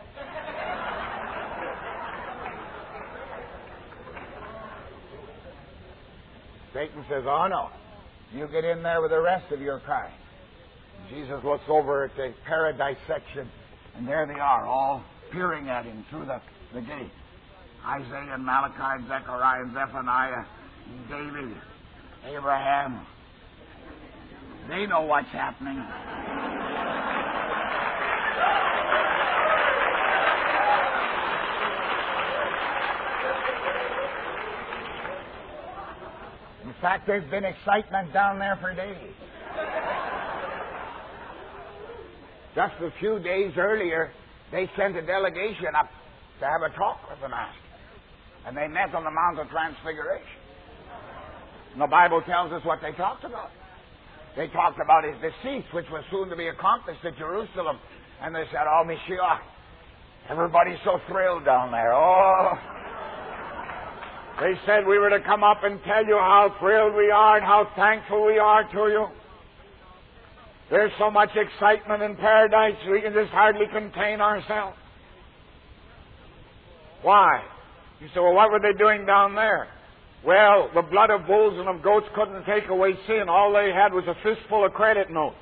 Speaker 2: Satan says, "Oh no, you get in there with the rest of your kind." Jesus looks over at the paradise section, and there they are, all peering at him through the gate. Isaiah and Malachi and Zechariah and Zephaniah and David, Abraham. They know what's happening. In fact, there's been excitement down there for days. Just a few days earlier, they sent a delegation up to have a talk with the Master. And they met on the Mount of Transfiguration. And the Bible tells us what they talked about. They talked about his decease, which was soon to be accomplished at Jerusalem. And they said, "Oh, Mashiach, everybody's so thrilled down there. Oh." They said we were to come up and tell you how thrilled we are and how thankful we are to you. There's so much excitement in paradise, we can just hardly contain ourselves. Why? You say, "Well, what were they doing down there?" Well, the blood of bulls and of goats couldn't take away sin. All they had was a fistful of credit notes.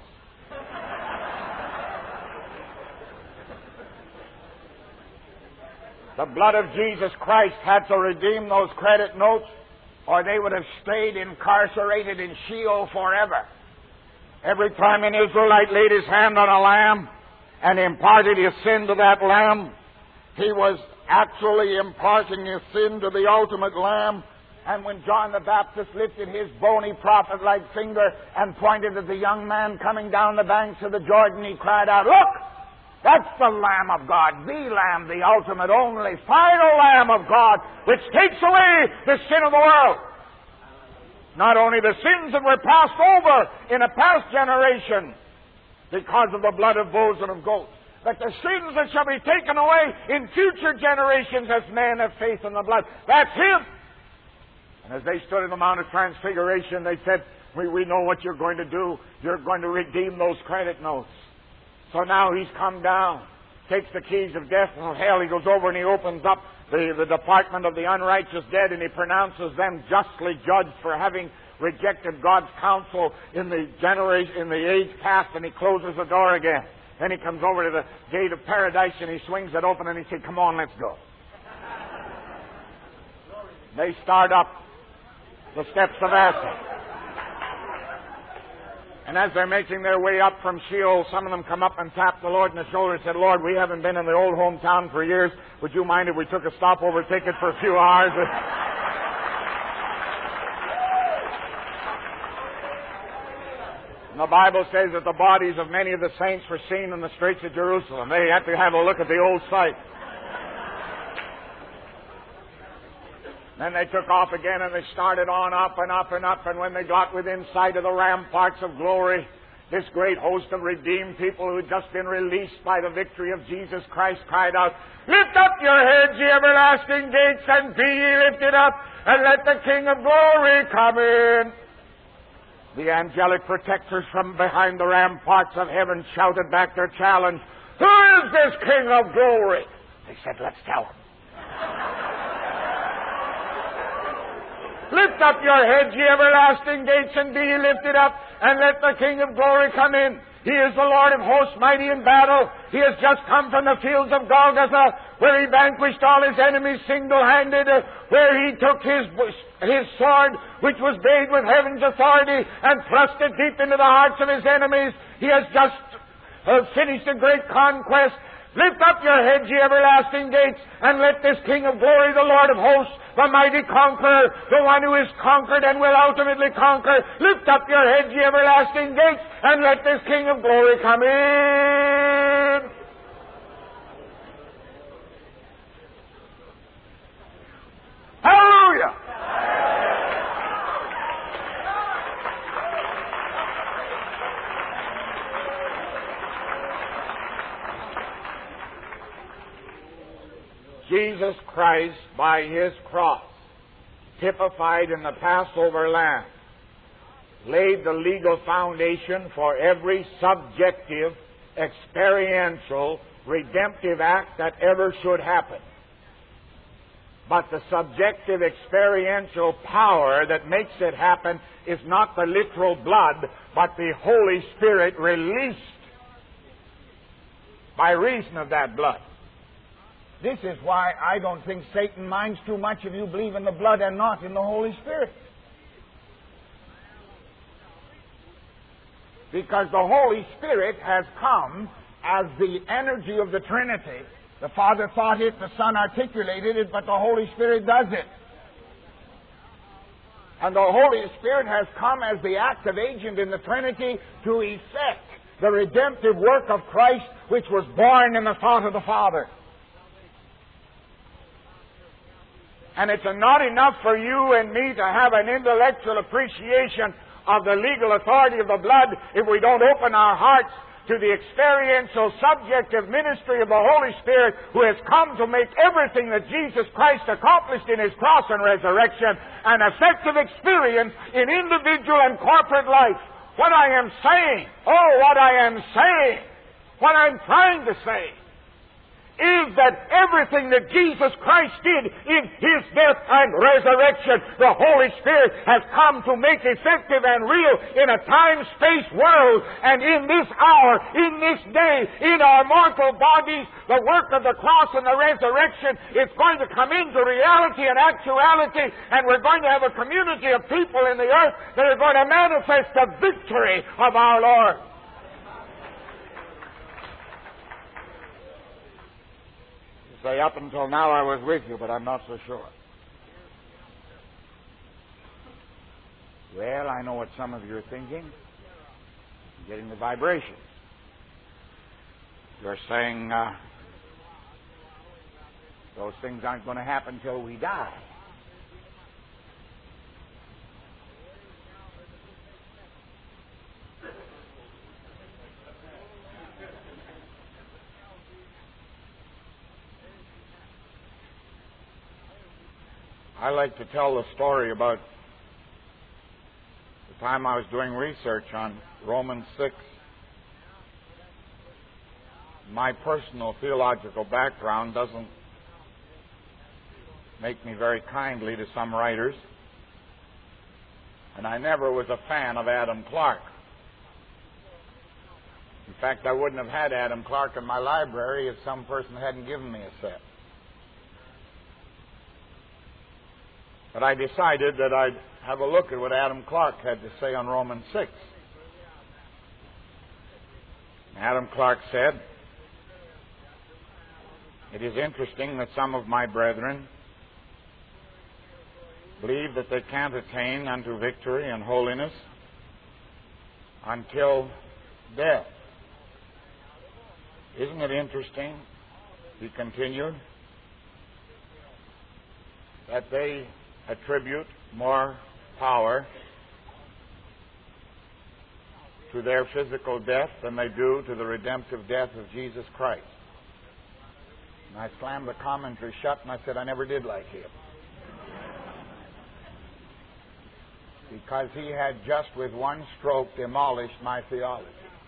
Speaker 2: The blood of Jesus Christ had to redeem those credit notes, or they would have stayed incarcerated in Sheol forever. Every time an Israelite laid his hand on a lamb and imparted his sin to that lamb, he was actually imparting his sin to the ultimate lamb. And when John the Baptist lifted his bony prophet-like finger and pointed at the young man coming down the banks of the Jordan, he cried out, "Look! That's the Lamb of God, the Lamb, the ultimate, only, final Lamb of God, which takes away the sin of the world." Not only the sins that were passed over in a past generation because of the blood of bulls and of goats, but the sins that shall be taken away in future generations as men have faith in the blood. That's Him. And as they stood in the Mount of Transfiguration, they said, we know what you're going to do. You're going to redeem those credit notes. So now He's come down, takes the keys of death and of hell. He goes over and He opens up the department of the unrighteous dead, and He pronounces them justly judged for having rejected God's counsel in the age past, and He closes the door again. Then He comes over to the gate of paradise and He swings it open and He says, "Come on, let's go." They start up the steps of Ascent. And as they're making their way up from Sheol, some of them come up and tap the Lord in the shoulder and said, "Lord, we haven't been in the old hometown for years. Would you mind if we took a stopover ticket for a few hours?" And the Bible says that the bodies of many of the saints were seen in the streets of Jerusalem. They had to have a look at the old site. Then they took off again and they started on up and up and up. And when they got within sight of the ramparts of glory, This great host of redeemed people who had just been released by the victory of Jesus Christ cried out, "Lift up your heads, ye everlasting gates, and be ye lifted up, and let the King of glory come in." The angelic protectors from behind the ramparts of heaven shouted back their challenge, "Who is this King of glory?" They said, "Let's tell him." "Lift up your heads, ye everlasting gates, and be ye lifted up, and let the King of glory come in. He is the Lord of hosts, mighty in battle. He has just come from the fields of Golgotha, where he vanquished all his enemies single-handed, where he took his sword, which was bathed with heaven's authority, and thrust it deep into the hearts of his enemies. He has just finished a great conquest. Lift up your heads, ye everlasting gates, and let this King of glory, the Lord of hosts, the mighty conqueror, the one who is conquered and will ultimately conquer, lift up your heads, ye everlasting gates, and let this King of glory come in." Hallelujah! Jesus Christ, by His cross, typified in the Passover lamb, laid the legal foundation for every subjective, experiential, redemptive act that ever should happen. But the subjective, experiential power that makes it happen is not the literal blood, but the Holy Spirit released by reason of that blood. This is why I don't think Satan minds too much if you believe in the blood and not in the Holy Spirit. Because the Holy Spirit has come as the energy of the Trinity. The Father thought it, the Son articulated it, but the Holy Spirit does it. And the Holy Spirit has come as the active agent in the Trinity to effect the redemptive work of Christ, which was born in the thought of the Father. And it's not enough for you and me to have an intellectual appreciation of the legal authority of the blood if we don't open our hearts to the experiential, subjective ministry of the Holy Spirit, who has come to make everything that Jesus Christ accomplished in His cross and resurrection an effective experience in individual and corporate life. What I am saying, what I'm trying to say, is that everything that Jesus Christ did in His death and resurrection, the Holy Spirit has come to make effective and real in a time-space world, and in this hour, in this day, in our mortal bodies, the work of the cross and the resurrection is going to come into reality and actuality, and we're going to have a community of people in the earth that are going to manifest the victory of our Lord. Say, up until now I was with you, but I'm not so sure. Well, I know what some of you are thinking. You're getting the vibrations. You're saying those things aren't going to happen till we die. I like to tell the story about the time I was doing research on Romans 6. My personal theological background doesn't make me very kindly to some writers, and I never was a fan of Adam Clarke. In fact, I wouldn't have had Adam Clarke in my library if some person hadn't given me a set. But I decided that I'd have a look at what Adam Clarke had to say on Romans 6. Adam Clarke said, "It is interesting that some of my brethren believe that they can't attain unto victory and holiness until death." Isn't it interesting, he continued, that they attribute more power to their physical death than they do to the redemptive death of Jesus Christ. And I slammed the commentary shut and I said, I never did like him. Because he had just with one stroke demolished my theology.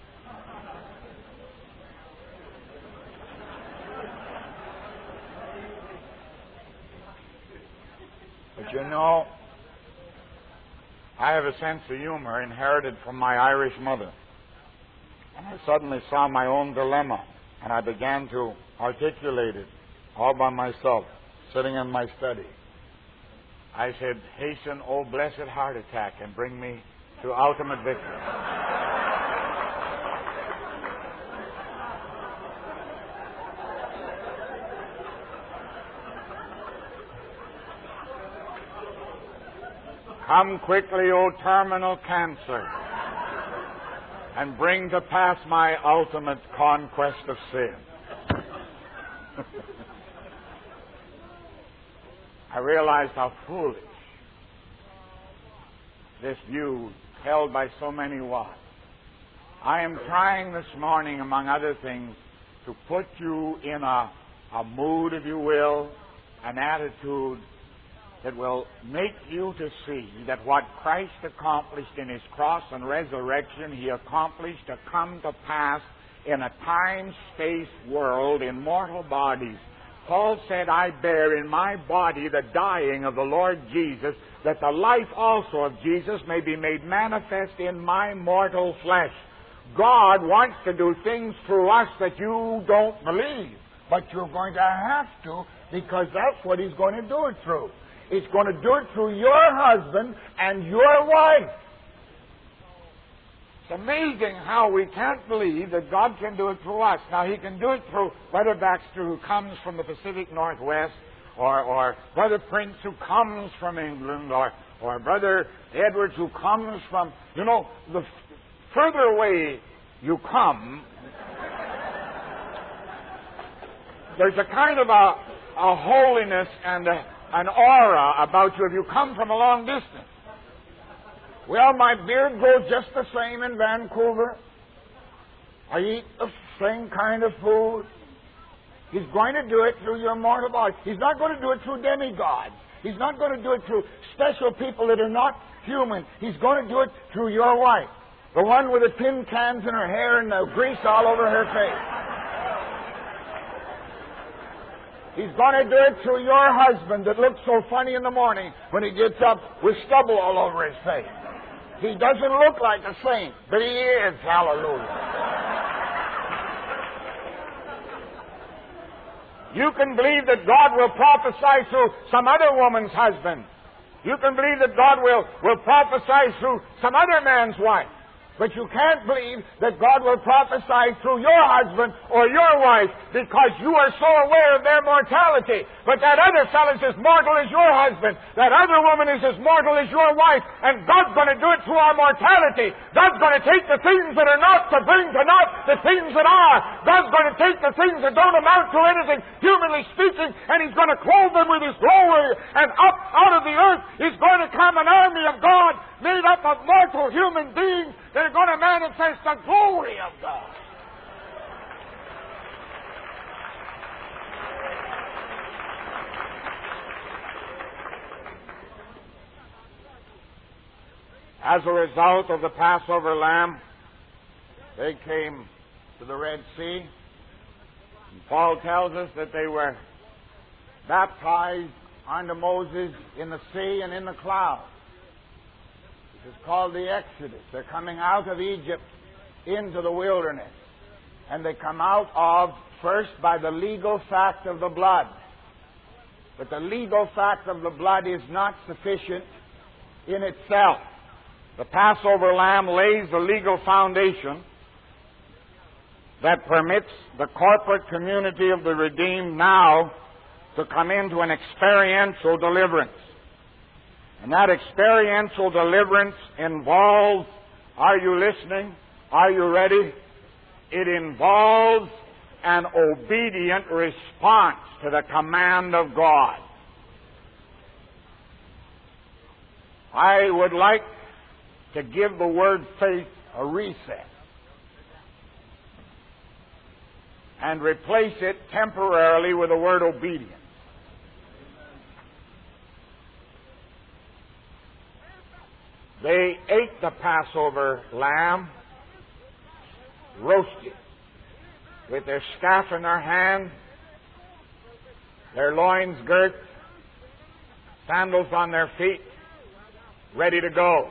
Speaker 2: But you know, I have a sense of humor inherited from my Irish mother. And I suddenly saw my own dilemma, and I began to articulate it all by myself, sitting in my study. I said, hasten, O blessed heart attack, and bring me to ultimate victory. Come quickly, O terminal cancer, and bring to pass my ultimate conquest of sin. I realized how foolish this view held by so many was. I am trying this morning, among other things, to put you in a mood, if you will, an attitude that will make you to see that what Christ accomplished in His cross and resurrection, He accomplished to come to pass in a time-space world in mortal bodies. Paul said, I bear in my body the dying of the Lord Jesus, that the life also of Jesus may be made manifest in my mortal flesh. God wants to do things through us that you don't believe, but you're going to have to, because that's what He's going to do it through. He's going to do it through your husband and your wife. It's amazing how we can't believe that God can do it through us. Now, He can do it through Brother Baxter, who comes from the Pacific Northwest, or Brother Prince, who comes from England, or Brother Edwards, who comes from, the further away you come, there's a kind of a holiness and an aura about you if you come from a long distance. Well, my beard grows just the same in Vancouver. I eat the same kind of food. He's going to do it through your mortal body. He's not going to do it through demigods. He's not going to do it through special people that are not human. He's going to do it through your wife, the one with the tin cans in her hair and the grease all over her face. He's going to do it through your husband that looks so funny in the morning when he gets up with stubble all over his face. He doesn't look like a saint, but he is. Hallelujah. You can believe that God will prophesy through some other woman's husband. You can believe that God will prophesy through some other man's wife. But you can't believe that God will prophesy through your husband or your wife because you are so aware of their mortality. But that other fellow's as mortal as your husband. That other woman is as mortal as your wife. And God's going to do it through our mortality. God's going to take the things that are not to bring to naught the things that are. God's going to take the things that don't amount to anything, humanly speaking, and He's going to clothe them with His glory. And up out of the earth is going to come an army of God made up of mortal human beings that are going to manifest the glory of God. As a result of the Passover lamb, they came to the Red Sea. And Paul tells us that they were baptized unto Moses in the sea and in the cloud. This is called the Exodus. They're coming out of Egypt into the wilderness. And they come out of, first, by the legal fact of the blood. But the legal fact of the blood is not sufficient in itself. The Passover lamb lays the legal foundation that permits the corporate community of the redeemed now to come into an experiential deliverance. And that experiential deliverance involves, are you listening? Are you ready? It involves an obedient response to the command of God. I would like to give the word faith a reset, and replace it temporarily with the word obedience. They ate the Passover lamb, roasted, with their staff in their hand, their loins girt, sandals on their feet, ready to go.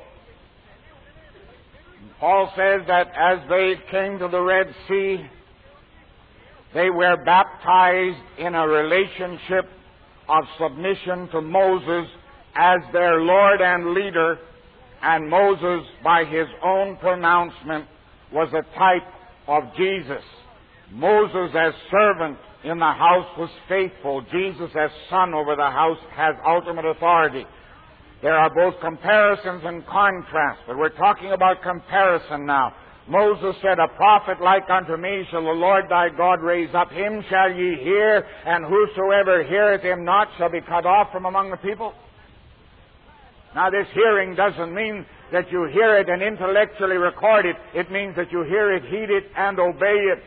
Speaker 2: And Paul says that as they came to the Red Sea, they were baptized in a relationship of submission to Moses as their Lord and leader, and Moses, by his own pronouncement, was a type of Jesus. Moses as servant in the house was faithful. Jesus as son over the house has ultimate authority. There are both comparisons and contrasts, but we're talking about comparison now. Moses said, "A prophet like unto me shall the Lord thy God raise up. Him shall ye hear, and whosoever heareth him not shall be cut off from among the people." Now, this hearing doesn't mean that you hear it and intellectually record it. It means that you hear it, heed it, and obey it.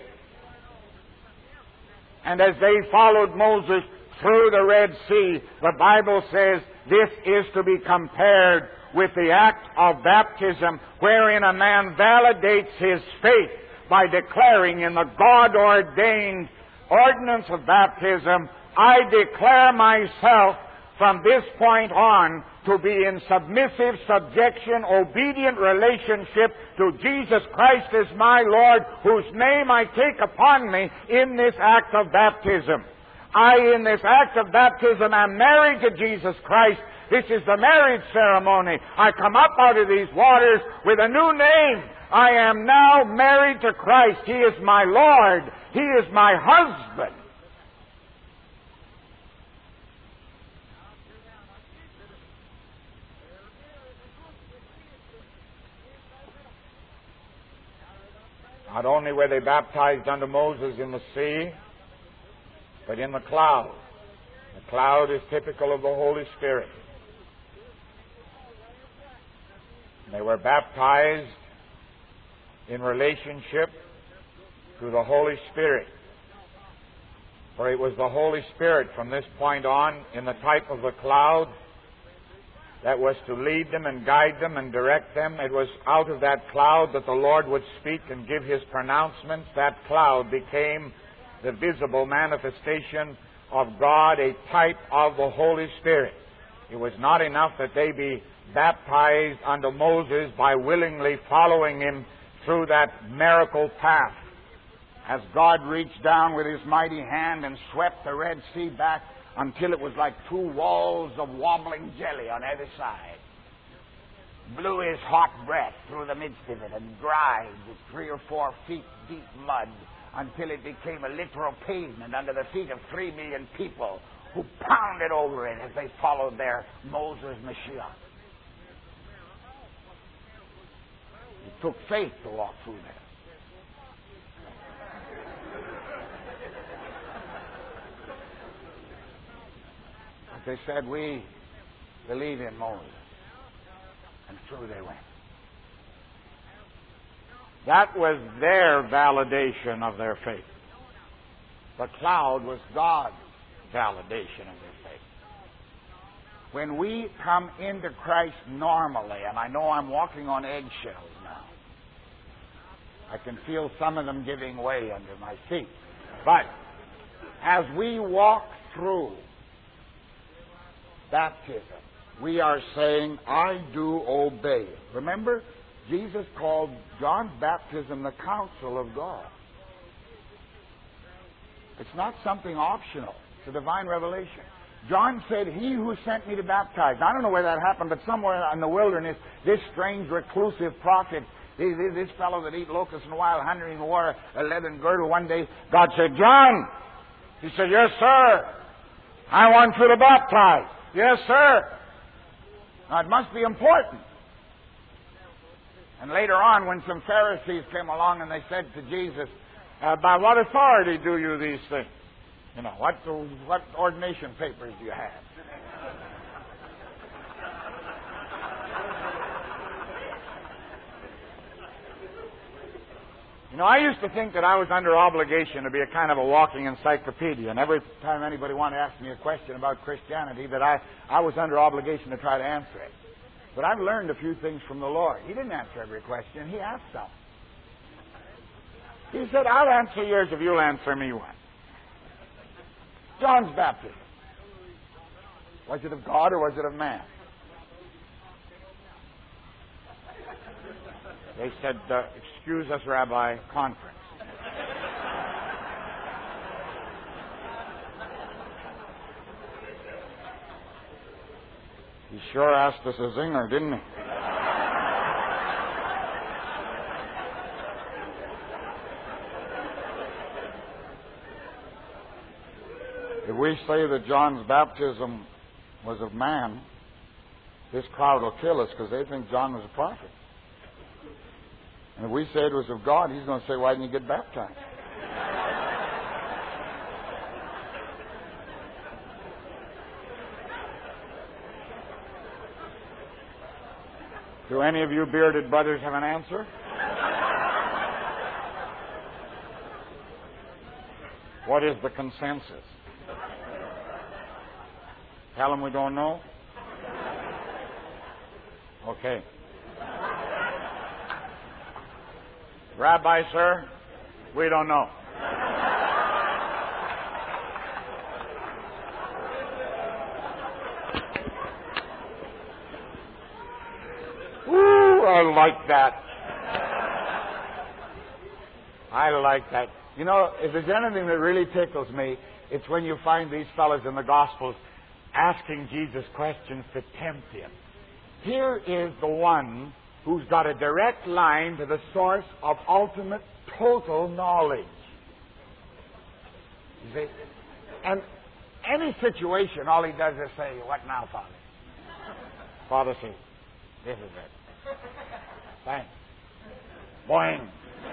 Speaker 2: And as they followed Moses through the Red Sea, the Bible says this is to be compared with the act of baptism, wherein a man validates his faith by declaring in the God-ordained ordinance of baptism, "I declare myself from this point on to be in submissive subjection, obedient relationship to Jesus Christ as my Lord, whose name I take upon me in this act of baptism. I, in this act of baptism, am married to Jesus Christ. This is the marriage ceremony. I come up out of these waters with a new name. I am now married to Christ. He is my Lord. He is my husband." Not only were they baptized under Moses in the sea, but in the cloud. The cloud is typical of the Holy Spirit. They were baptized in relationship to the Holy Spirit. For it was the Holy Spirit from this point on, in the type of the cloud, that was to lead them and guide them and direct them. It was out of that cloud that the Lord would speak and give His pronouncements. That cloud became the visible manifestation of God, a type of the Holy Spirit. It was not enough that they be baptized under Moses by willingly following him through that miracle path. As God reached down with His mighty hand and swept the Red Sea back until it was like two walls of wobbling jelly on either side. Blew His hot breath through the midst of it and dried with 3 or 4 feet deep mud until it became a literal pavement under the feet of 3 million people who pounded over it as they followed their Moses Mashiach. It took faith to walk through there. They said, "We believe in Moses." And through they went. That was their validation of their faith. The cloud was God's validation of their faith. When we come into Christ normally, and I know I'm walking on eggshells now. I can feel some of them giving way under my feet. But as we walk through baptism, we are saying, "I do obey." Remember, Jesus called John's baptism the counsel of God. It's not something optional. It's a divine revelation. John said, "He who sent me to baptize." Now, I don't know where that happened, but somewhere in the wilderness, this strange reclusive prophet, this fellow that eat locusts and wild honey and wore a leathern girdle, one day, God said, "John." He said, "Yes, sir. I want you to baptize." "Yes, sir." Now, it must be important. And later on, when some Pharisees came along and they said to Jesus, "By what authority do you these things? You know, what ordination papers do you have?" You know, I used to think that I was under obligation to be a kind of a walking encyclopedia, and every time anybody wanted to ask me a question about Christianity, that I was under obligation to try to answer it. But I've learned a few things from the Lord. He didn't answer every question. He asked some. He said, I'll answer yours if you'll answer me one. John's baptism. Was it of God or was it of man? They said, excuse us, Rabbi, conference. He sure asked us a zinger, didn't he? If we say that John's baptism was of man, this crowd will kill us because they think John was a prophet. And if we say it was of God, he's going to say, why didn't you get baptized? Do any of you bearded brothers have an answer? What is the consensus? Tell them we don't know? Okay. Rabbi, sir, we don't know. Ooh, I like that. I like that. You know, if there's anything that really tickles me, it's when you find these fellows in the Gospels asking Jesus questions to tempt him. Here is the one who's got a direct line to the source of ultimate, total knowledge. You see? And any situation, all he does is say, what now, Father? Father says, this is it. Thanks. Boing.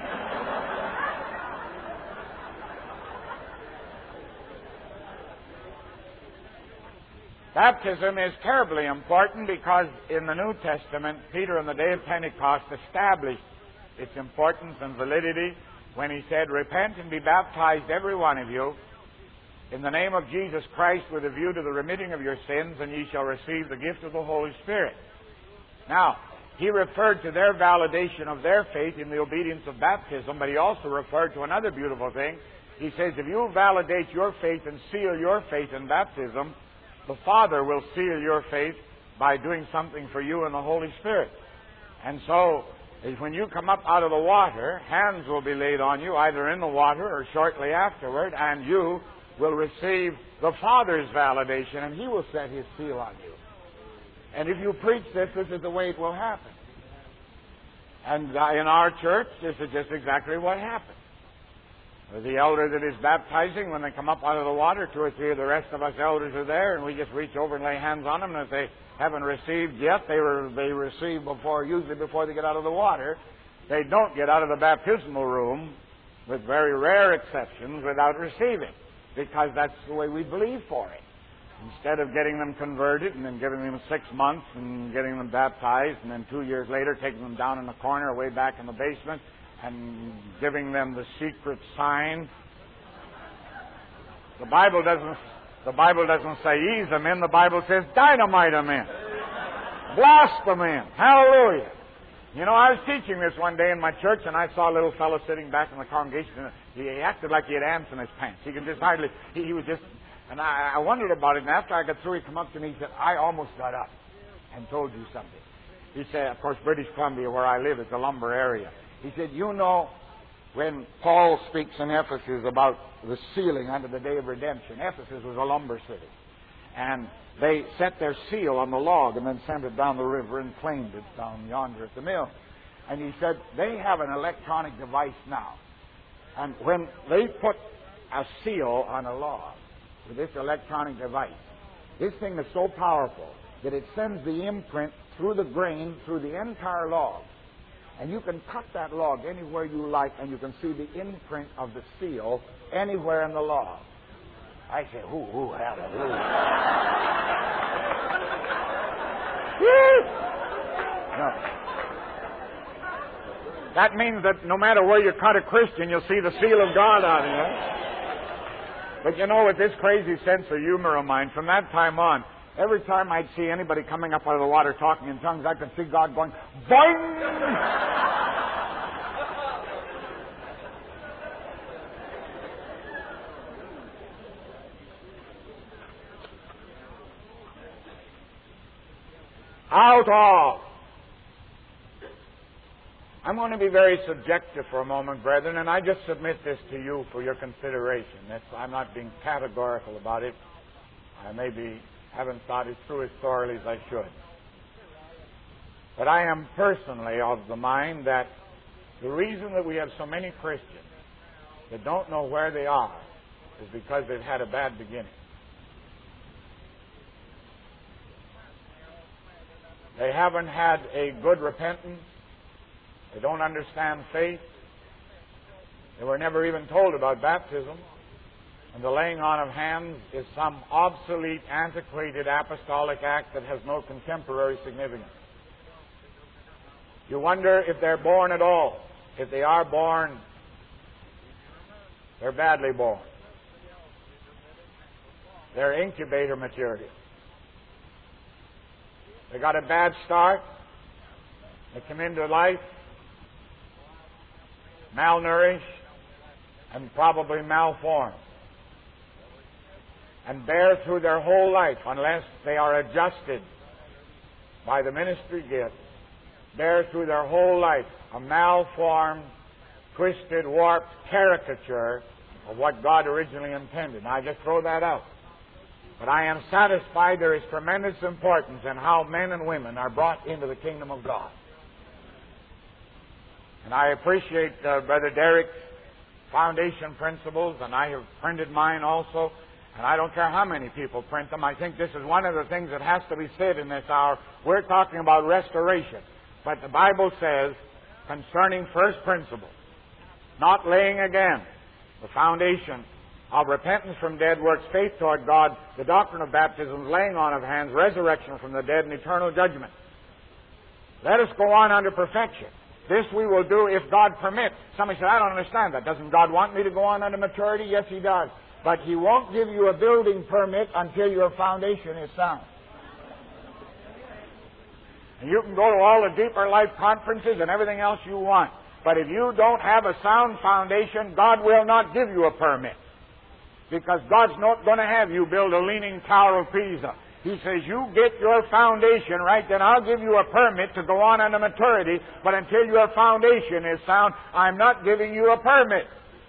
Speaker 2: Baptism is terribly important because in the New Testament, Peter on the day of Pentecost established its importance and validity when he said, repent and be baptized, every one of you, in the name of Jesus Christ with a view to the remitting of your sins, and ye shall receive the gift of the Holy Spirit. Now, he referred to their validation of their faith in the obedience of baptism, but he also referred to another beautiful thing. He says, if you validate your faith and seal your faith in baptism, the Father will seal your faith by doing something for you in the Holy Spirit. And so, when you come up out of the water, hands will be laid on you, either in the water or shortly afterward, and you will receive the Father's validation, and He will set His seal on you. And if you preach this, this is the way it will happen. And in our church, this is just exactly what happened. The elder that is baptizing, when they come up out of the water, 2 or 3 of the rest of us elders are there, and we just reach over and lay hands on them, and if they haven't received yet, they receive usually before they get out of the water. They don't get out of the baptismal room, with very rare exceptions, without receiving, because that's the way we believe for it. Instead of getting them converted and then giving them 6 months and getting them baptized, and then 2 years later taking them down in the corner, way back in the basement, and giving them the secret sign. The Bible doesn't say ease them in. The Bible says dynamite them in. Blast them in. Hallelujah. You know, I was teaching this one day in my church, and I saw a little fellow sitting back in the congregation, and he acted like he had ants in his pants. He could just hardly, he was just, and I wondered about it, and after I got through, he came up to me and said, I almost got up and told you something. He said, of course, British Columbia, where I live, is a lumber area. He said, you know, when Paul speaks in Ephesus about the sealing under the day of redemption, Ephesus was a lumber city. And they set their seal on the log and then sent it down the river and claimed it down yonder at the mill. And he said, they have an electronic device now. And when they put a seal on a log with this electronic device, this thing is so powerful that it sends the imprint through the grain, through the entire log. And you can cut that log anywhere you like, and you can see the imprint of the seal anywhere in the log. I say, ooh, hallelujah. That means that no matter where you cut a Christian, you'll see the seal of God on it. But you know, with this crazy sense of humor of mine, from that time on, every time I'd see anybody coming up out of the water talking in tongues, I could see God going, boing! Out of. I'm going to be very subjective for a moment, brethren, and I just submit this to you for your consideration. I'm not being categorical about it. I maybe haven't thought it through as thoroughly as I should. But I am personally of the mind that the reason that we have so many Christians that don't know where they are is because they've had a bad beginning. They haven't had a good repentance. They don't understand faith. They were never even told about baptism. And the laying on of hands is some obsolete, antiquated apostolic act that has no contemporary significance. You wonder if they're born at all. If they are born, they're badly born. They're incubator material. They got a bad start. They come into life malnourished and probably malformed, and bear through their whole life, unless they are adjusted by the ministry gift, bear through their whole life a malformed, twisted, warped caricature of what God originally intended. Now, I just throw that out. But I am satisfied there is tremendous importance in how men and women are brought into the kingdom of God. And I appreciate Brother Derrick's foundation principles, and I have printed mine also, and I don't care how many people print them. I think this is one of the things that has to be said in this hour. We're talking about restoration. But the Bible says, concerning first principles, not laying again the foundation of repentance from dead works, faith toward God, the doctrine of baptism, laying on of hands, resurrection from the dead, and eternal judgment. Let us go on unto perfection. This we will do if God permits. Somebody said, I don't understand that. Doesn't God want me to go on unto maturity? Yes, He does. But He won't give you a building permit until your foundation is sound. And you can go to all the deeper life conferences and everything else you want. But if you don't have a sound foundation, God will not give you a permit. Because God's not going to have you build a leaning tower of Pisa. He says, you get your foundation right, then I'll give you a permit to go on unto maturity, but until your foundation is sound, I'm not giving you a permit.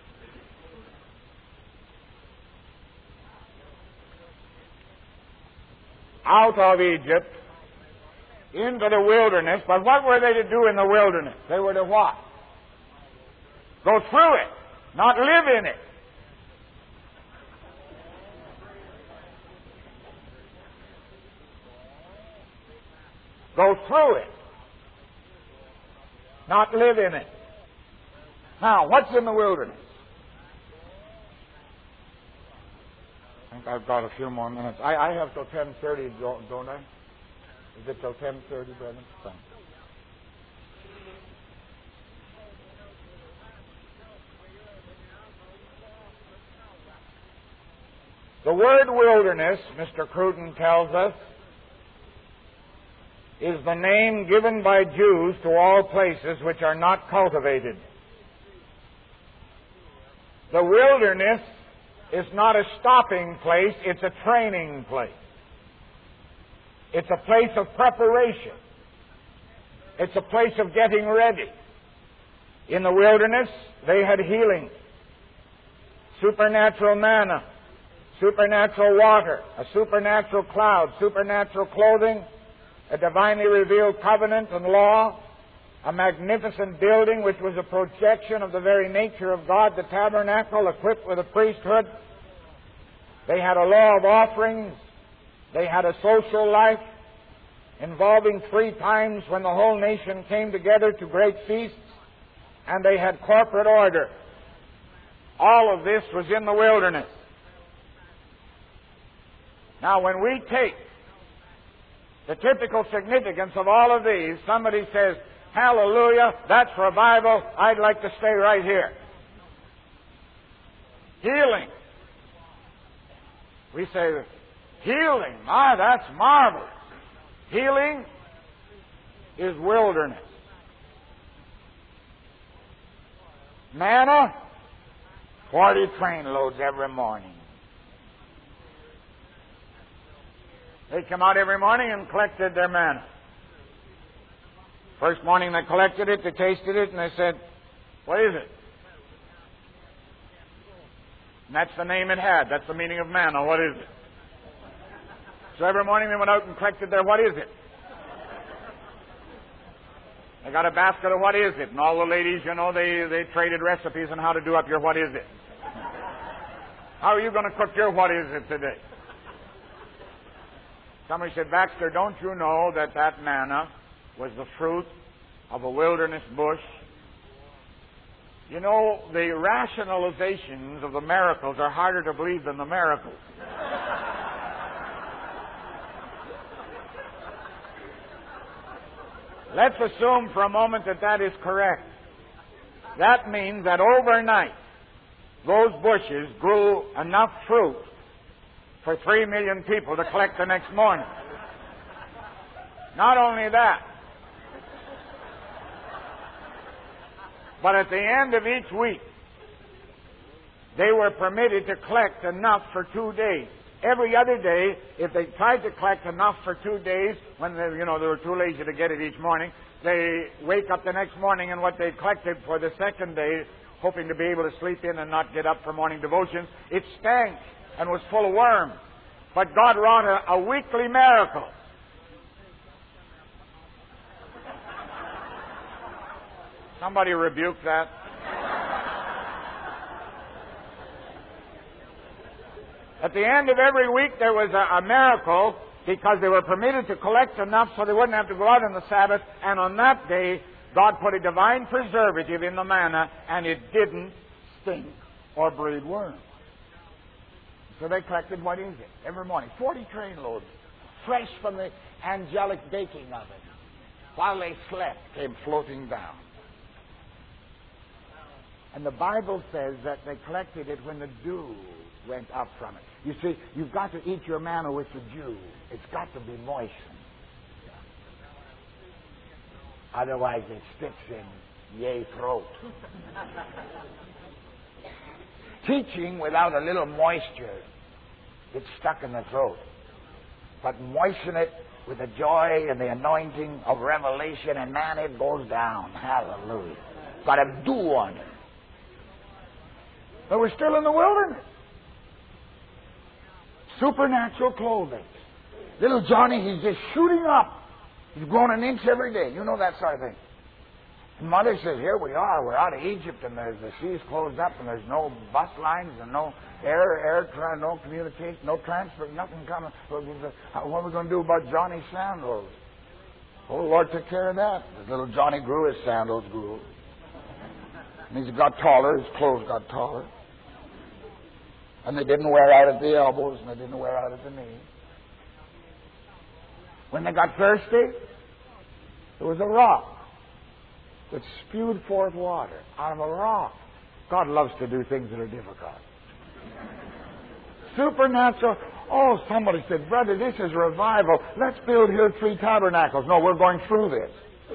Speaker 2: Out of Egypt, into the wilderness, but what were they to do in the wilderness? They were to what? Go through it, not live in it. Go through it, not live in it. Now, what's in the wilderness? I think I've got a few more minutes. I have till 10:30, don't I? Is it till 10:30, brethren? Thanks. The word wilderness, Mr. Cruden tells us, is the name given by Jews to all places which are not cultivated. The wilderness is not a stopping place, it's a training place. It's a place of preparation. It's a place of getting ready. In the wilderness, they had healing, supernatural manna, supernatural water, a supernatural cloud, supernatural clothing, a divinely revealed covenant and law, a magnificent building which was a projection of the very nature of God, the tabernacle equipped with a priesthood. They had a law of offerings. They had a social life involving 3 times when the whole nation came together to great feasts, and they had corporate order. All of this was in the wilderness. Now, when we take the typical significance of all of these, somebody says, Hallelujah. That's revival. I'd like to stay right here. Healing. We say, healing. My, that's marvelous. Healing is wilderness. Manna, 40 train loads every morning. They come out every morning and collected their manna. First morning they collected it, they tasted it, and they said, what is it? And that's the name it had. That's the meaning of manna. What is it? So every morning they went out and collected their what is it? They got a basket of what is it. And all the ladies, you know, they traded recipes on how to do up your what is it. How are you going to cook your what is it today? Somebody said, Baxter, don't you know that that manna was the fruit of a wilderness bush? You know, the rationalizations of the miracles are harder to believe than the miracles. Let's assume for a moment that that is correct. That means that overnight, those bushes grew enough fruit for 3 million people to collect the next morning. Not only that, but at the end of each week, they were permitted to collect enough for 2 days. Every other day, if they tried to collect enough for 2 days, when they were too lazy to get it each morning, they wake up the next morning and what they collected for the second day, hoping to be able to sleep in and not get up for morning devotions, it stank and was full of worms. But God wrought a weekly miracle. Somebody rebuke that. At the end of every week, there was a miracle because they were permitted to collect enough so they wouldn't have to go out on the Sabbath. And on that day, God put a divine preservative in the manna, and it didn't stink or breed worms. So they collected, what is it? Every morning. 40 train loads, fresh from the angelic baking oven. While they slept, came floating down. And the Bible says that they collected it when the dew went up from it. You see, you've got to eat your manna with the dew. It's got to be moistened. Otherwise it sticks in yea throat. Teaching without a little moisture, it's stuck in the throat. But moisten it with the joy and the anointing of revelation, and man, it goes down. Hallelujah. Got a dew on it. But we're still in the wilderness. Supernatural clothing. Little Johnny, he's just shooting up. He's grown an inch every day. You know that sort of thing. And Mother says, here we are. We're out of Egypt, and the sea's closed up, and there's no bus lines, and no no communication, no transfer, nothing coming. What are we going to do about Johnny's sandals? Oh, the Lord took care of that. As little Johnny grew, his sandals grew. And he got taller, his clothes got taller. And they didn't wear out at the elbows, and they didn't wear out at the knees. When they got thirsty, there was a rock that spewed forth water out of a rock. God loves to do things that are difficult. Supernatural. Oh, somebody said, brother, this is revival. Let's build here 3 tabernacles. No, we're going through this.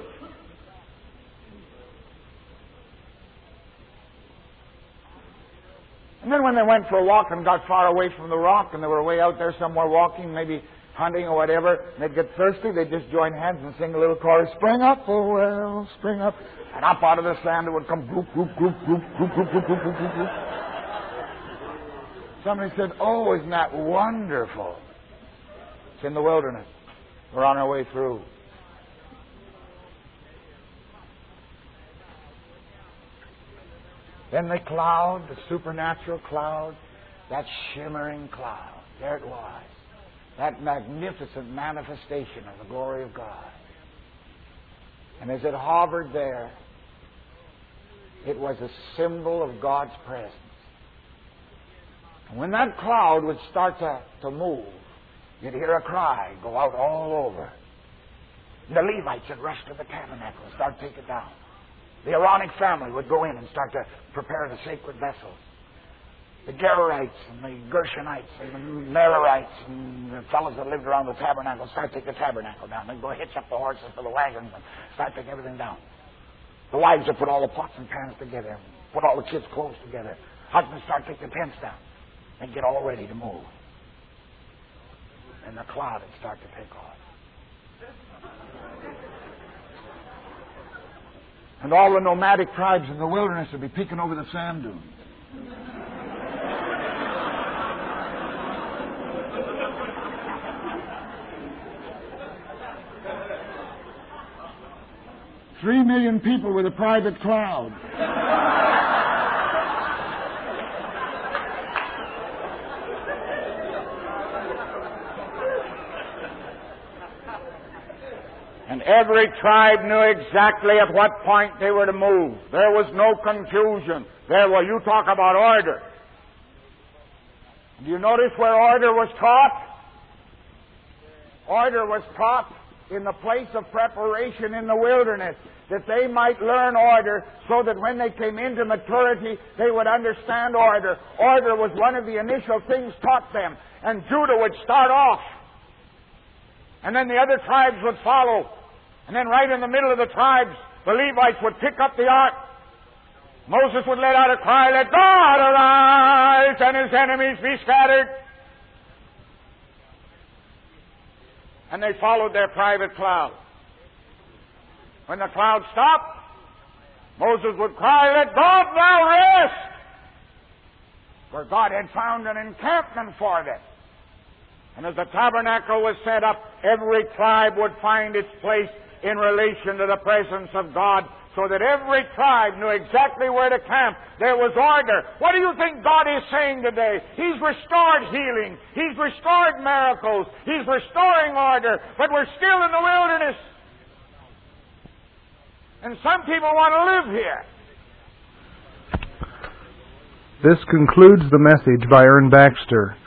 Speaker 2: And then when they went for a walk and got far away from the rock, and they were way out there somewhere walking, maybe hunting or whatever, and they'd get thirsty, they'd just join hands and sing a little chorus, spring up, oh well, spring up. And up out of the sand it would come, gloop, gloop, gloop, gloop, gloop, gloop, gloop, gloop, gloop, gloop. Somebody said, oh, isn't that wonderful? It's in the wilderness. We're on our way through. Then the cloud, the supernatural cloud, that shimmering cloud, there it was. That magnificent manifestation of the glory of God. And as it hovered there, it was a symbol of God's presence. And when that cloud would start to move, you'd hear a cry go out all over. The Levites would rush to the tabernacle and start taking it down. The Aaronic family would go in and start to prepare the sacred vessels. The Gerarites and the Gershonites and the Merarites and the fellows that lived around the tabernacle start taking the tabernacle down. They'd go hitch up the horses for the wagons and start taking everything down. The wives would put all the pots and pans together, put all the kids' clothes together. Husbands start taking the tents down and get all ready to move. And the cloud would start to take off. And all the nomadic tribes in the wilderness would be peeking over the sand dunes. "3 million people with a private cloud." And every tribe knew exactly at what point they were to move. There was no confusion. You talk about order. Do you notice where order was taught? Order was taught in the place of preparation in the wilderness, that they might learn order so that when they came into maturity, they would understand order. Order was one of the initial things taught them. And Judah would start off. And then the other tribes would follow. And then right in the middle of the tribes, the Levites would pick up the ark. Moses would let out a cry, "Let God arise and his enemies be scattered." And they followed their private cloud. When the cloud stopped, Moses would cry, "Let God now rest," where God had found an encampment for them. And as the tabernacle was set up, every tribe would find its place in relation to the presence of God, so that every tribe knew exactly where to camp. There was order. What do you think God is saying today? He's restored healing. He's restored miracles. He's restoring order. But we're still in the wilderness. And some people want to live here.
Speaker 3: This concludes the message by Ern Baxter.